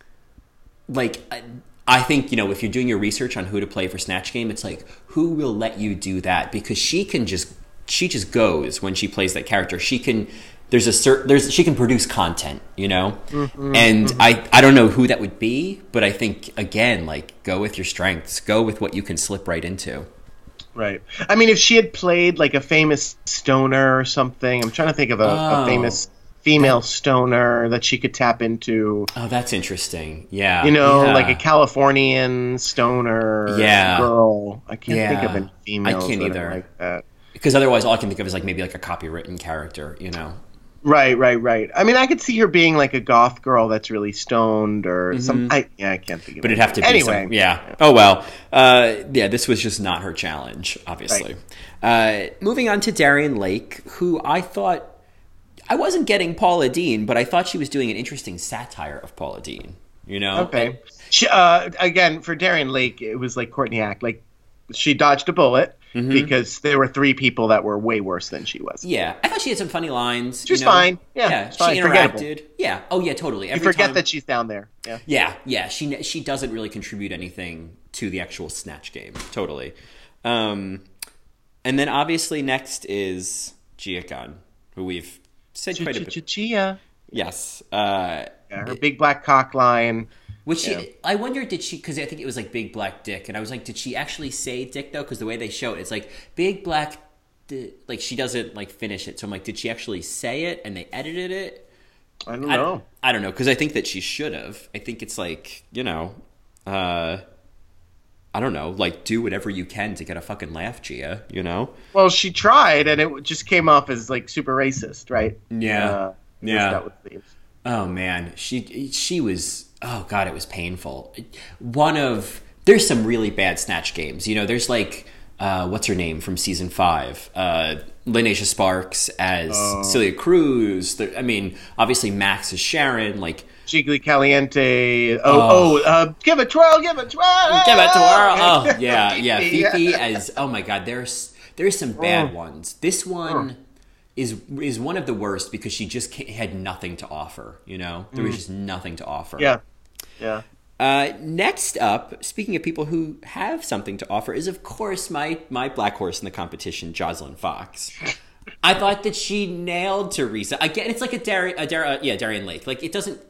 I think, if you're doing your research on who to play for Snatch Game, it's who will let you do that, because she just goes when she plays that character. She can she can produce content, Mm-hmm, and I don't know who that would be, but I think, again, go with your strengths, go with what you can slip right into. Right. I mean, if she had played a famous stoner or something, I'm trying to think of a famous female stoner that she could tap into. Oh, that's interesting. Yeah. A Californian stoner girl. I can't think of any females. I can't either. Like that. Because otherwise all I can think of is maybe a copywritten character, Right. I mean, I could see her being a goth girl that's really stoned or some. I can't think of it. But it'd have to be anyway. Yeah. Oh well. This was just not her challenge, obviously. Right. Moving on to Darienne Lake, who I thought I wasn't getting Paula Deen, but I thought she was doing an interesting satire of Paula Deen. Okay. She, again, for Darienne Lake, it was Courtney Act. She dodged a bullet. Mm-hmm. Because there were 3 people that were way worse than she was. Yeah, I thought she had some funny lines. She's fine. Yeah, she interacted. Yeah. Oh yeah, totally. You forget that she's down there. Yeah. Yeah. She doesn't really contribute anything to the actual Snatch Game. Totally. And then obviously next is Gia Gunn, who we've said quite a bit. Gia. Yes. Her big black cock line. Which I wonder, did she? Because I think it was big black dick, and I was did she actually say dick though? Because the way they show it, it's big black, she doesn't finish it. So I'm did she actually say it and they edited it? I don't know. I don't know, because I think that she should have. I think it's I don't know, like, do whatever you can to get a fucking laugh, Gia, you know? Well, she tried, and it just came off as like super racist, right? Yeah. Yeah. That was the... Oh man, she was, oh god, it was painful. There's some really bad Snatch games. You know, there's like, what's her name from season 5? Linacia Sparks as Celia Cruz. I mean, obviously Max is Sharon, like... Jiggly Caliente. Give a twirl, give a twirl. Give a twirl. Oh, yeah, yeah. Fifi as, oh my god, there's some bad ones. This one is one of the worst because she just had nothing to offer, you know? There was just nothing to offer. Yeah, yeah. Next up, speaking of people who have something to offer, is of course my black horse in the competition, Jocelyn Fox. I thought that she nailed Teresa. Again, it's like a Darian Lake. Like it doesn't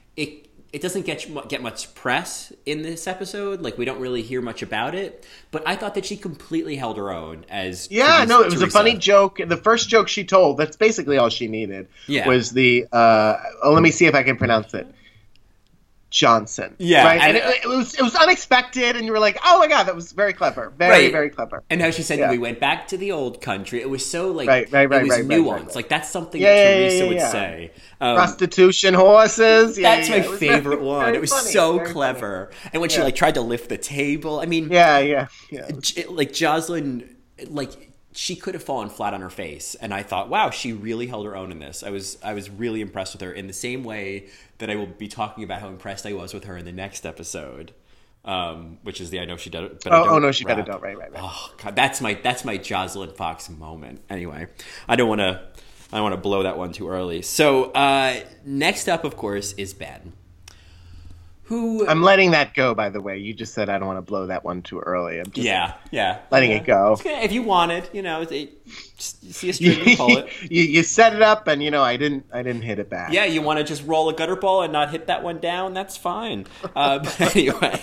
get much press in this episode. Like we don't really hear much about it. But I thought that she completely held her own as it was a funny joke. The first joke she told, that's basically all she needed. Yeah. Was the let me see if I can pronounce it. Johnson. Yeah. Right? And it was unexpected, and you were like, oh my god, that was very clever. Very, very clever. And how she said, we went back to the old country. It was so, like, it was nuanced. Right. Like, that's something that Teresa would say. Prostitution horses. That's my favorite one. It was funny, so clever. Funny. And when she, like, tried to lift the table, I mean... Yeah. Like, Jocelyn, like... She could have fallen flat on her face, and I thought, wow, she really held her own in this. I was really impressed with her in the same way that I will be talking about how impressed I was with her in the next episode, which is the I know she did it, but I don't. Oh no, she better don't. Right. Oh god, that's my Jocelyn Fox moment. Anyway, I don't want to blow that one too early. So next up, of course, is Ben. I'm letting that go, by the way. You just said I don't want to blow that one too early. I'm just letting it go. If you wanted, you know, see a string, you pull it. you set it up, and I didn't hit it back. Yeah, you want to just roll a gutter ball and not hit that one down? That's fine. But anyway,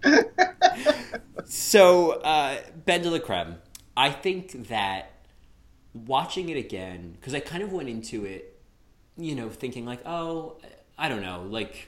so Ben de la Creme. I think that watching it again, because I kind of went into it, thinking like, oh, I don't know, like.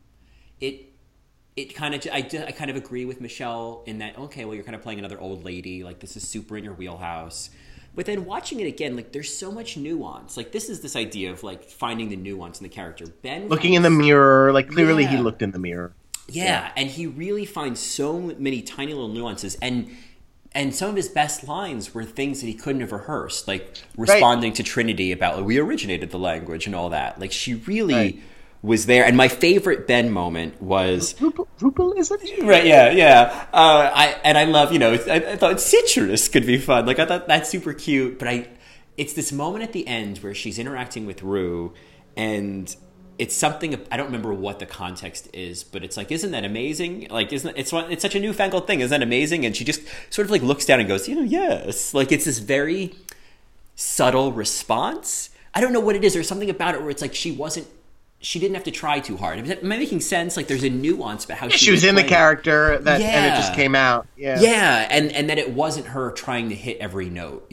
It kind of I kind of agree with Michelle in that, okay, well, you're kind of playing another old lady, like this is super in your wheelhouse. But then watching it again, like there's so much nuance. Like this idea of like finding the nuance in the character. Ben looking in the mirror, like clearly he looked in the mirror. Yeah, and he really finds so many tiny little nuances, and some of his best lines were things that he couldn't have rehearsed, like responding to Trinity about, like, we originated the language and all that. Like she really was there. And my favorite Ben moment was Rupel is it? Right, yeah. I love, I thought citrus could be fun. Like I thought that's super cute, but it's this moment at the end where she's interacting with Rue, and it's something, I don't remember what the context is, but it's like, isn't that amazing? Like, it's such a newfangled thing. Isn't that amazing? And she just sort of like looks down and goes, yes. Like it's this very subtle response. I don't know what it is. There's something about it where it's like she didn't have to try too hard. Am I making sense? Like there's a nuance about how she was in the character and it just came out. Yeah, and that it wasn't her trying to hit every note,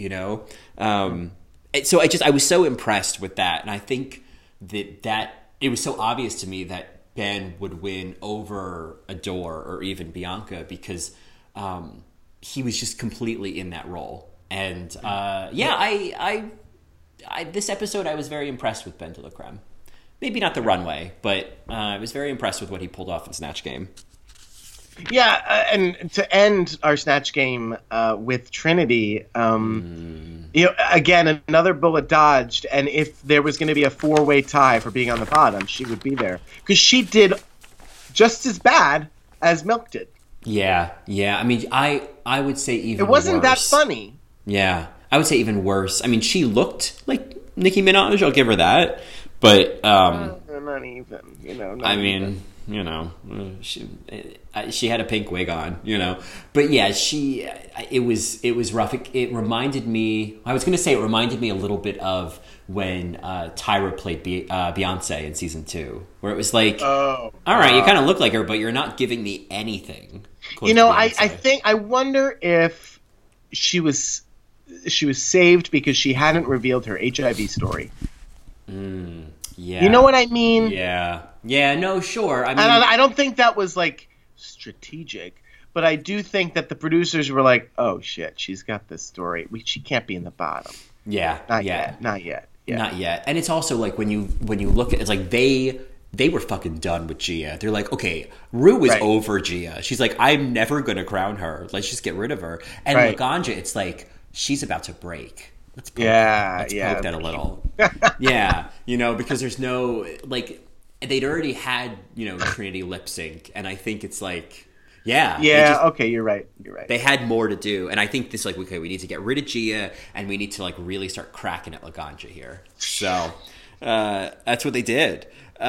So I was so impressed with that, and I think that it was so obvious to me that Ben would win over Adore or even Bianca because he was just completely in that role. And this episode I was very impressed with Ben de la Creme. Maybe not the runway, but I was very impressed with what he pulled off in Snatch Game. Yeah, and to end our Snatch Game with Trinity, again, another bullet dodged, and if there was going to be a 4-way tie for being on the bottom, she would be there. Because she did just as bad as Milk did. Yeah. I mean, I would say even worse. It wasn't that funny. Yeah, I would say even worse. I mean, she looked like Nicki Minaj, I'll give her that. But not even, she had a pink wig on, But yeah, it was rough. It reminded me. I was going to say it reminded me a little bit of when Tyra played Beyonce in season 2, where it was like, all right, you kind of look like her, but you're not giving me anything. I wonder if she was saved because she hadn't revealed her HIV story. Yeah. You know what I mean? Yeah. No, sure. I mean, I don't think that was like strategic. But I do think that the producers were like, "Oh shit, she's got this story. She can't be in the bottom." Yeah, Not yet. Yeah. Not yet. And it's also like when you look at it's like they were fucking done with Gia. They're like, okay, Rue is over Gia. She's like, I'm never gonna crown her. Let's just get rid of her. And Laganja, it's like she's about to break. Let's poke that a little. Yeah, because there's no like they'd already had Trinity lip sync, and I think it's like. Yeah. Okay, you're right. They had more to do, and I think this we need to get rid of Gia, and we need to really start cracking at Laganja here. So that's what they did.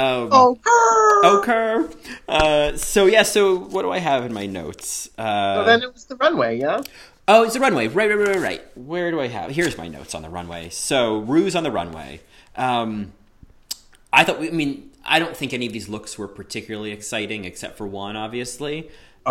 Okay. So what do I have in my notes? So then it was the runway, yeah. Oh, it's the runway. Right. Where do I have? Here's my notes on the runway. So Rue's on the runway. I don't think any of these looks were particularly exciting, except for one, obviously.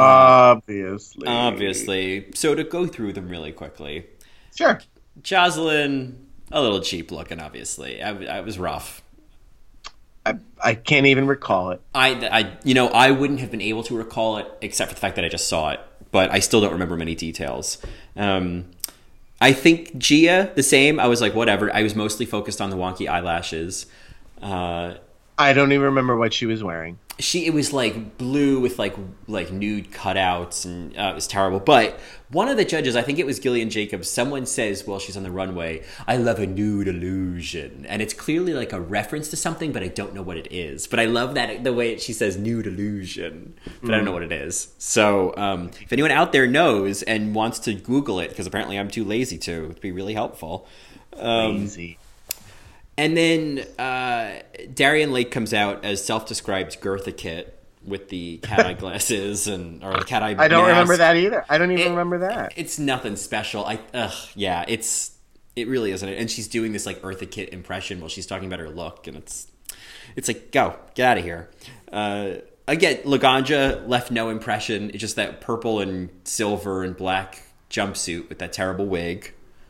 Obviously. So to go through them really quickly. Sure. Jocelyn, a little cheap looking, obviously. I was rough. I can't even recall it. I wouldn't have been able to recall it except for the fact that I just saw it, but I still don't remember many details. I think Gia, the same. I was like, whatever. I was mostly focused on the wonky eyelashes. I don't even remember what she was wearing. It was like blue with like nude cutouts, and it was terrible. But one of the judges, I think it was Gillian Jacobs, someone says while she's on the runway, I love a nude illusion. And it's clearly like a reference to something, but I don't know what it is. But I love that the way she says nude illusion, but I don't know what it is. So if anyone out there knows and wants to Google it, because apparently I'm too lazy to, it'd be really helpful. Lazy. And then Darian Lake comes out as self-described Gertha Kitt with the cat eye glasses or the cat eye mask. I don't remember that either. I don't even remember that. It's nothing special. It really isn't. And she's doing this like Eartha Kitt impression while she's talking about her look, and it's like, go, get out of here. Again, Laganja left no impression. It's just that purple and silver and black jumpsuit with that terrible wig.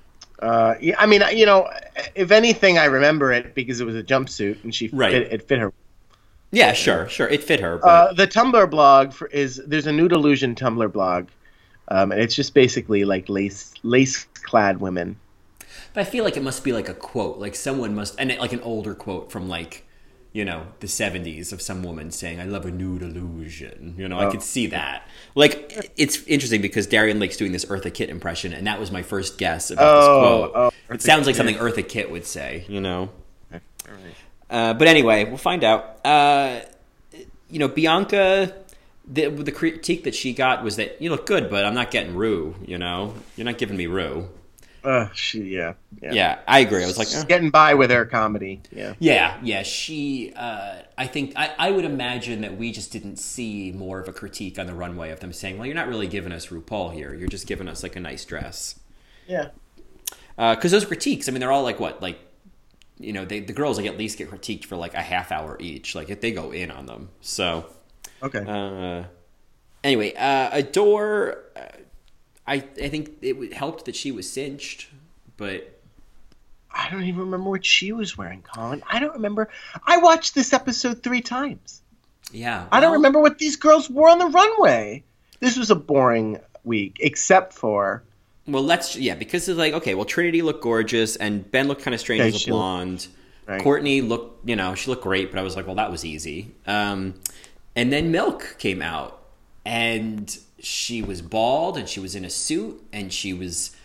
If anything, I remember it because it was a jumpsuit and it fit her. Yeah, sure, it fit her. But... the Tumblr blog there's a Nude Illusion Tumblr blog, and it's just basically like lace clad women. But I feel like it must be like a quote, like someone must, and like an older quote from like, the 70s of some woman saying, I love a nude illusion. I could see that. Like, it's interesting because Darian Lake's doing this Eartha Kitt impression, and that was my first guess about this quote. It sounds like something Eartha Kitt would say, Okay. But anyway, we'll find out. Bianca, the critique that she got was that, you look good, but I'm not getting Rue, You're not giving me Rue. Yeah, I agree. I was like, she's getting by with her comedy. Yeah. She, I think, I would imagine that we just didn't see more of a critique on the runway of them saying, well, you're not really giving us RuPaul here. You're just giving us like a nice dress. Yeah. Because those critiques, they're all like what, like, the girls like at least get critiqued for like a half hour each. Like they go in on them. So. Okay. Anyway, Adore. I think it helped that she was cinched, but I don't even remember what she was wearing, Colin. I don't remember. I watched this episode 3 times. Yeah. I don't remember what these girls wore on the runway. This was a boring week, except for... Well, because it's like, okay, well, Trinity looked gorgeous, and Ben looked kind of strange as a blonde. Right. Courtney looked, she looked great, but I was like, well, that was easy. And then Milk came out, and... she was bald and she was in a suit and she was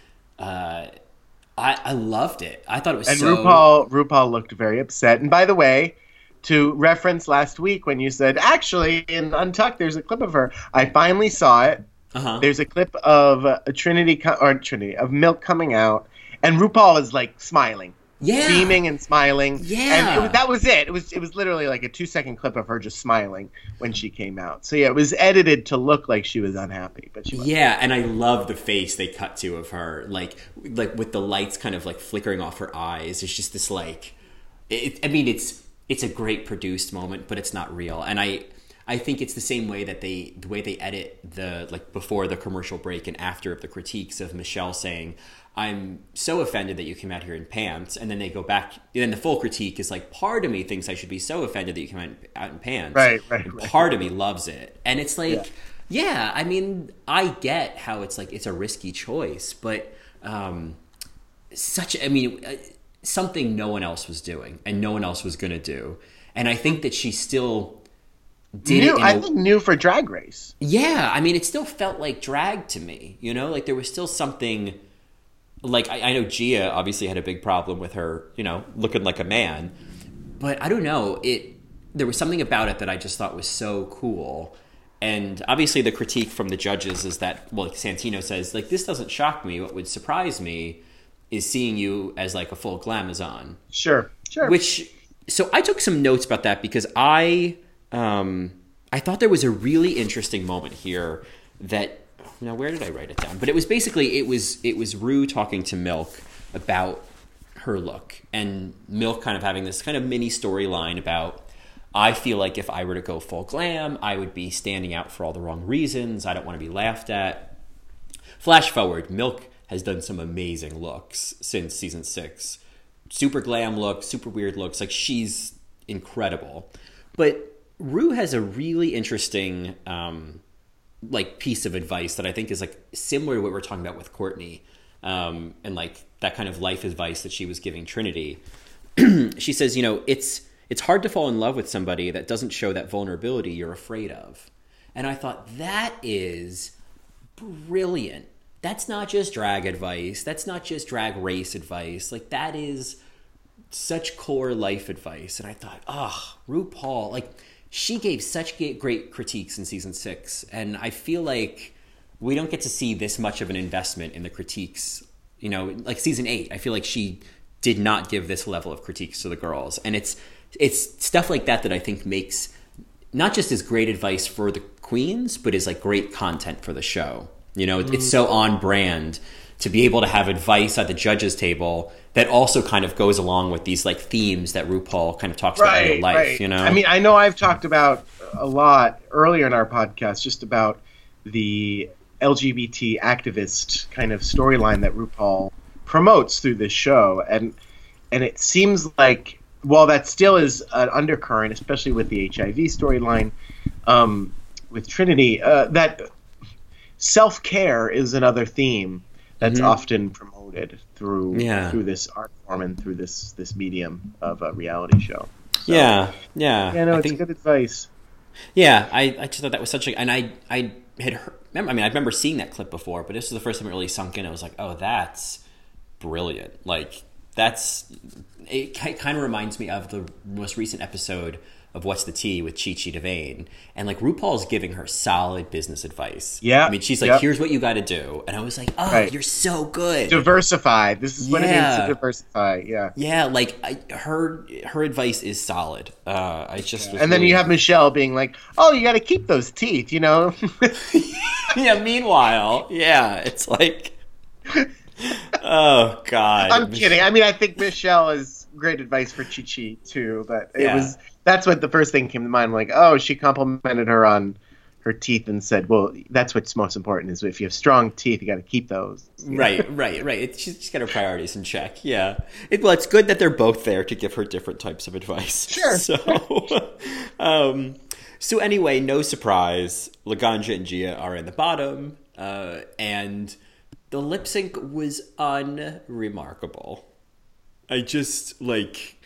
I loved it. I thought it was RuPaul looked very upset. And by the way, to reference last week when you said, actually, in Untucked, there's a clip of her. I finally saw it. Uh-huh. There's a clip of of Milk coming out, and RuPaul is like smiling. Yeah. Beaming and smiling. Yeah. And that was it. It was literally like a 2-second clip of her just smiling when she came out. So yeah, it was edited to look like she was unhappy, but she wasn't. Yeah, and I love the face they cut to of her, like with the lights kind of like flickering off her eyes. It's just this like it's a great produced moment, but it's not real. And I I think it's the same way that the way they edit the, like, before the commercial break and after of the critiques of Michelle saying, I'm so offended that you came out here in pants. And then they go back, and then the full critique is like, part of me thinks I should be so offended that you came out in pants. Right. Part of me loves it. And it's like, yeah, I mean, I get how it's like, it's a risky choice, but something no one else was doing and no one else was going to do. And I think that she still did it. I think new for Drag Race. Yeah, I mean, it still felt like drag to me, you know? Like, there was still something... Like, I know Gia obviously had a big problem with her, you know, looking like a man. But I don't know. There was something about it that I just thought was so cool. And obviously the critique from the judges is that, well, like Santino says, like, this doesn't shock me. What would surprise me is seeing you as, like, a full glamazon. Sure. So I took some notes about that because I thought there was a really interesting moment here that, now where did I write it down? But it was basically, it was Rue talking to Milk about her look, and Milk kind of having this kind of mini storyline about, I feel like if I were to go full glam, I would be standing out for all the wrong reasons. I don't want to be laughed at. Flash forward, Milk has done some amazing looks since season 6. Super glam looks, super weird looks. Like, she's incredible. But Rue has a really interesting like piece of advice that I think is like similar to what we're talking about with Courtney, and like that kind of life advice that she was giving Trinity. She says, you know, it's hard to fall in love with somebody that doesn't show that vulnerability you're afraid of. And I thought, that is brilliant. That's not just drag advice. That's not just drag race advice. Like, that is such core life advice. And I thought, RuPaul, like, she gave such great critiques in season 6. And I feel like we don't get to see this much of an investment in the critiques. You know, like season 8, I feel like she did not give this level of critiques to the girls. And it's stuff like that I think makes not just as great advice for the queens, but is like great content for the show. You know, it's so on brand to be able to have advice at the judges table that also kind of goes along with these like themes that RuPaul kind of talks about in real life, you know? I mean, I know I've talked about a lot earlier in our podcast just about the LGBT activist kind of storyline that RuPaul promotes through this show. And it seems like, while that still is an undercurrent, especially with the HIV storyline with Trinity, that self-care is another theme that's often promoted through this art form and through this medium of a reality show. So, it's good advice. Yeah, I just thought that was such a, and I had heard, I remember seeing that clip before, but this was the first time it really sunk in. I was like, oh, that's brilliant. Like, it kind of reminds me of the most recent episode of What's the Tea with Chi Chi DeVayne. And like, RuPaul's giving her solid business advice. Yeah. I mean, she's like, here's what you got to do. And I was like, you're so good. Diversify. This is what it means to diversify. Yeah. Yeah. Like, her advice is solid. I just was and then you have Michelle being like, oh, you got to keep those teeth, you know? Yeah. Meanwhile, it's like, oh God. I'm kidding. I mean, I think Michelle is great advice for Chi Chi too, but that's what the first thing came to mind. I'm like, oh, she complimented her on her teeth and said, well, that's what's most important is if you have strong teeth, you got to keep those. Right. She's got her priorities in check. Yeah. It's good that they're both there to give her different types of advice. Sure. So anyway, no surprise, Laganja and Gia are in the bottom, and the lip sync was unremarkable. I just like,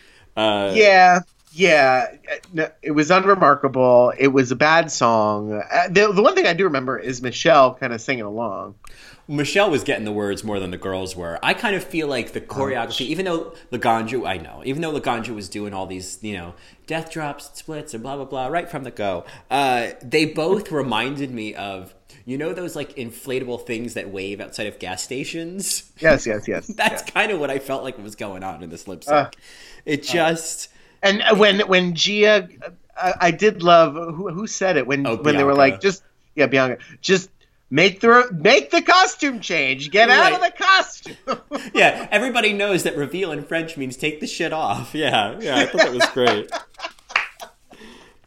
it was unremarkable. It was a bad song. The one thing I do remember is Michelle kind of singing along. Michelle was getting the words more than the girls were. I kind of feel like the choreography, even though Laganja was doing all these, you know, death drops, splits, and blah, blah, blah, right from the go, they both reminded me of, you know, those like inflatable things that wave outside of gas stations? Yes. That's kind of what I felt like was going on in this lip sync. And when Gia, I did love who said it when they were like, Bianca, just make the costume change, get out of the costume. Yeah, everybody knows that reveal in French means take the shit off. Yeah, I thought that was great.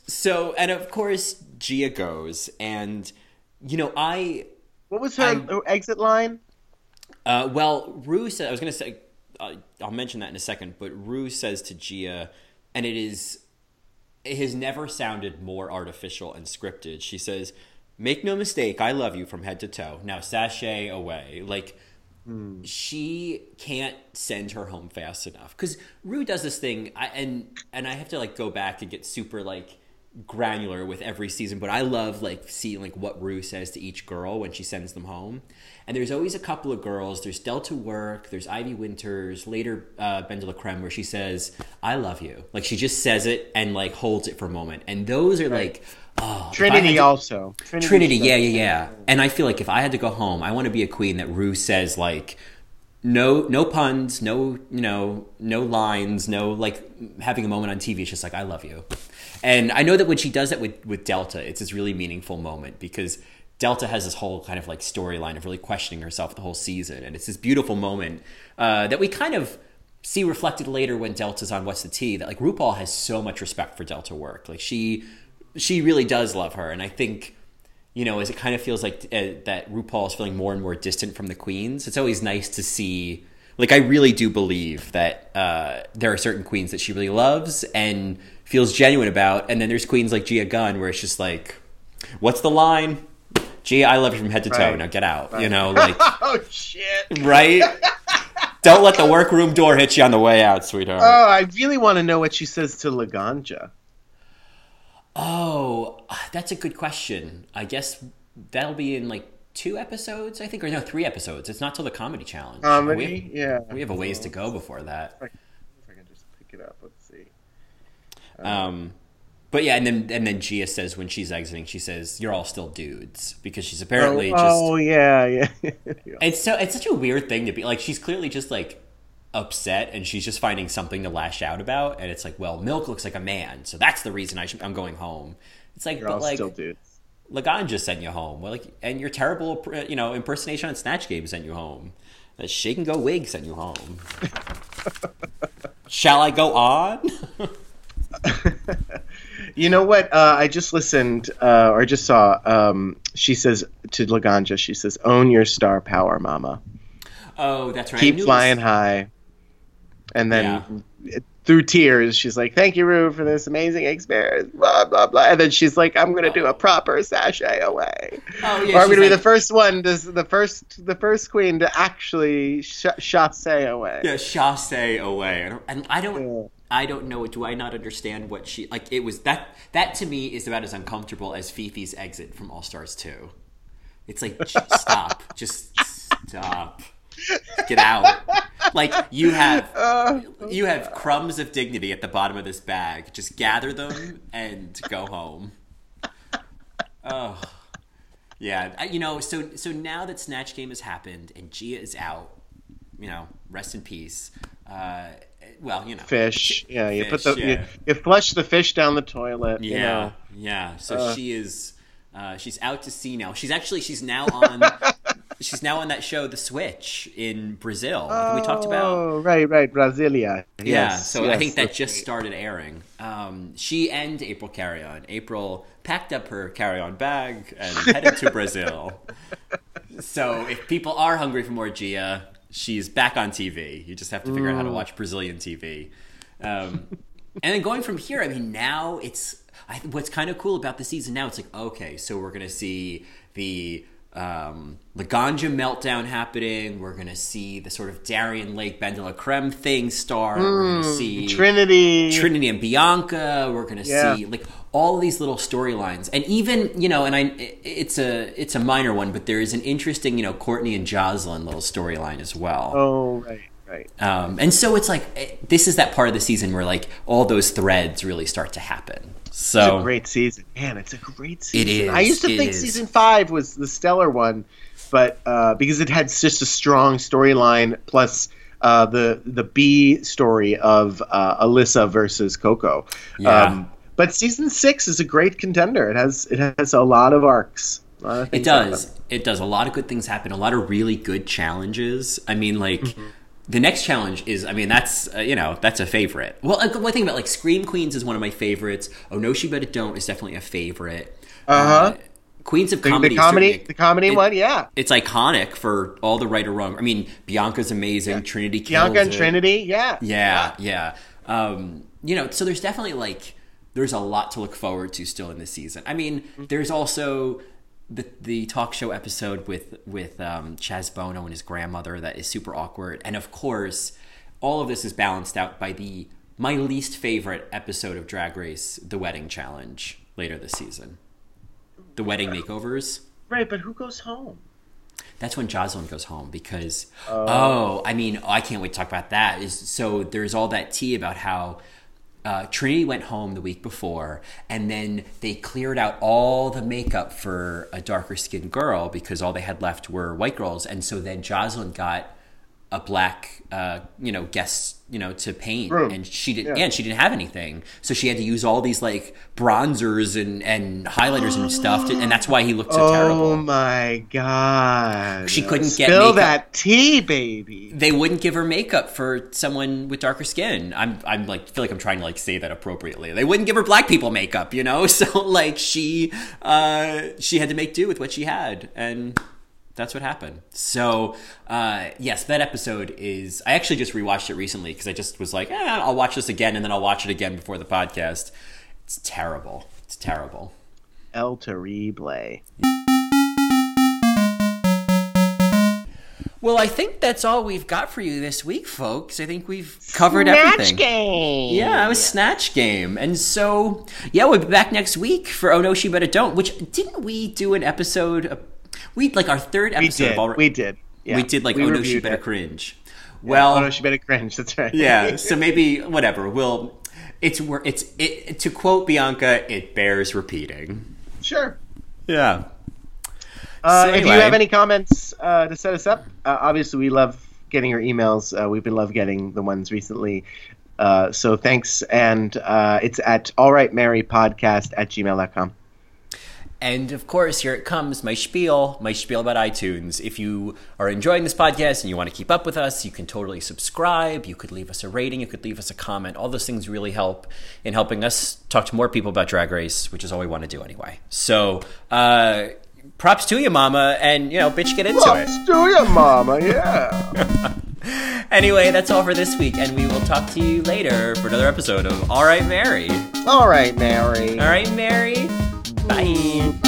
So, and of course, Gia goes, and what was her exit line? Well, Rue said, I was going to say, I'll mention that in a second, but Rue says to Gia, and it has never sounded more artificial and scripted. She says, "Make no mistake, I love you from head to toe. Now sashay away." Like, she can't send her home fast enough. Because Rue does this thing, and I have to, like, go back and get super, like, granular with every season, but I love, like, seeing, like, what Rue says to each girl when she sends them home. And there's always a couple of girls. There's Delta Work, there's Ivy Winters, later Ben de la Creme, where she says, "I love you." Like, she just says it and, like, holds it for a moment. And those are like, oh, Trinity also. Trinity, yeah. And I feel like if I had to go home, I want to be a queen that Rue says, like, no puns, no lines, no, like, having a moment on TV. It's just like, "I love you." And I know that when she does that with Delta, it's this really meaningful moment, because Delta has this whole kind of, like, storyline of really questioning herself the whole season. And it's this beautiful moment that we kind of see reflected later when Delta's on What's the Tea, that, like, RuPaul has so much respect for Delta Work. Like, she really does love her. And I think, as it kind of feels like that RuPaul is feeling more and more distant from the queens, it's always nice to see, like, I really do believe that there are certain queens that she really loves and feels genuine about. And then there's queens like Gia Gunn, where it's just like, what's the line? "Gia, I love you from head to toe. Right. Now get out." Right. Like, oh, shit. Right? Don't let the workroom door hit you on the way out, sweetheart. Oh, I really want to know what she says to Laganja. Oh, that's a good question. I guess that'll be in, like, 2 episodes, I think, or no, 3 episodes. It's not till the comedy challenge. Comedy, yeah. We have a ways to go before that. If I can just pick it up, let's see. But yeah, and then Gia says when she's exiting, she says, "You're all still dudes," because she's apparently just. Oh yeah. It's such a weird thing to be like. She's clearly just, like, upset, and she's just finding something to lash out about, and it's like, well, Milk looks like a man, so that's the reason I'm going home. It's like, You're but all like, still dudes. Laganja sent you home. Well, like, and your terrible, impersonation on Snatch Game sent you home. The Shake and Go wig sent you home. Shall I go on? You know what? I just listened, or just saw. She says to Laganja, she says, "Own your star power, mama. Oh, that's right. Keep flying high." And then through tears, she's like, "Thank you, Rue, for this amazing experience." Blah blah blah. And then she's like, "I'm gonna do a proper sashay away." Oh yeah. Or I'm gonna be the first one, the first queen to actually chasse away. Yeah, chasse away. And I don't know. Do I not understand what she like? It was that to me is about as uncomfortable as Fifi's exit from All Stars 2. It's like, stop, just stop, get out. Like, you have crumbs of dignity at the bottom of this bag. Just gather them and go home. Oh, yeah. So now that Snatch Game has happened and Gia is out, rest in peace. Fish. Yeah, you fish, put you flush the fish down the toilet. Yeah, So she's out to sea now. She's now on that show, The Switch, in Brazil. That we talked about. Oh, right, Brasilia. Yes, I think that just started airing. She and April Carrion. April packed up her carry-on bag and headed to Brazil. So if people are hungry for more Gia, she's back on TV. You just have to figure out how to watch Brazilian TV. And then going from here, I mean, now what's kind of cool about the season now, it's like, okay, so we're going to see the Laganja meltdown happening. We're going to see the sort of Darian Lake, Ben de la Creme thing start. We're going to see Trinity and Bianca. We're going to see, like, all of these little storylines. And even, it's a minor one, but there is an interesting, Courtney and Jocelyn little storyline as well. Oh, right. And so it's like, this is that part of the season where, like, all those threads really start to happen. So it's a great season. Man, it's a great season. It is. I used to think season 5 was the stellar one, but because it had just a strong storyline, plus the B story of Alyssa versus Coco. Yeah. But season 6 is a great contender. It has a lot of arcs. It does. It does. A lot of good things happen. A lot of really good challenges. I mean, like, The next challenge is, I mean, that's, that's a favorite. Well, one thing about, like, Scream Queens is one of my favorites. Oh, No, She But It Don't is definitely a favorite. Queens of Comedy. The comedy one, yeah. It's iconic for all the right or wrong. I mean, Bianca's amazing. Yeah. Trinity kills Bianca and it. Trinity, yeah. Yeah. So there's definitely, like, there's a lot to look forward to still in this season. I mean, there's also the talk show episode with Chaz Bono and his grandmother that is super awkward. And, of course, all of this is balanced out by my least favorite episode of Drag Race, The Wedding Challenge, later this season. The wedding makeovers. Right, but who goes home? That's when Jocelyn goes home because, I can't wait to talk about that. So there's all that tea about how Trinity went home the week before, and then they cleared out all the makeup for a darker skinned girl because all they had left were white girls. And so then Jocelyn got a black, guest, to paint, and she didn't. Yeah, and she didn't have anything, so she had to use all these like bronzers and highlighters and stuff, and that's why he looked so terrible. Oh my god! She couldn't Spill get makeup. That tea, baby. They wouldn't give her makeup for someone with darker skin. I'm like feel like I'm trying to like say that appropriately. They wouldn't give her black people makeup, so like she had to make do with what she had, and that's what happened. So, yes, that episode is... I actually just rewatched it recently because I just was like, I'll watch this again, and then I'll watch it again before the podcast. It's terrible. It's terrible. El Terrible. Well, I think that's all we've got for you this week, folks. I think we've covered everything. Snatch Game! Yeah, it was Snatch Game. And so, yeah, we'll be back next week for Oh No, She But It Don't, which didn't we do an episode... our third episode. We did. Yeah. We did Oh No, She Better Cringe. Well, Oh No, She Better Cringe. That's right. Yeah. So maybe whatever. To quote Bianca, it bears repeating. Sure. Yeah. If you have any comments to set us up, obviously we love getting your emails. We've been love getting the ones recently. So thanks, and it's at allrightmarypodcast@gmail.com. And, of course, here it comes, my spiel about iTunes. If you are enjoying this podcast and you want to keep up with us, you can totally subscribe. You could leave us a rating. You could leave us a comment. All those things really help in helping us talk to more people about Drag Race, which is all we want to do anyway. So, props to you, mama, and, bitch, get into it. Props to you, mama, yeah. Anyway, that's all for this week, and we will talk to you later for another episode of All Right, Mary. All right, Mary. All right, Mary. Bye.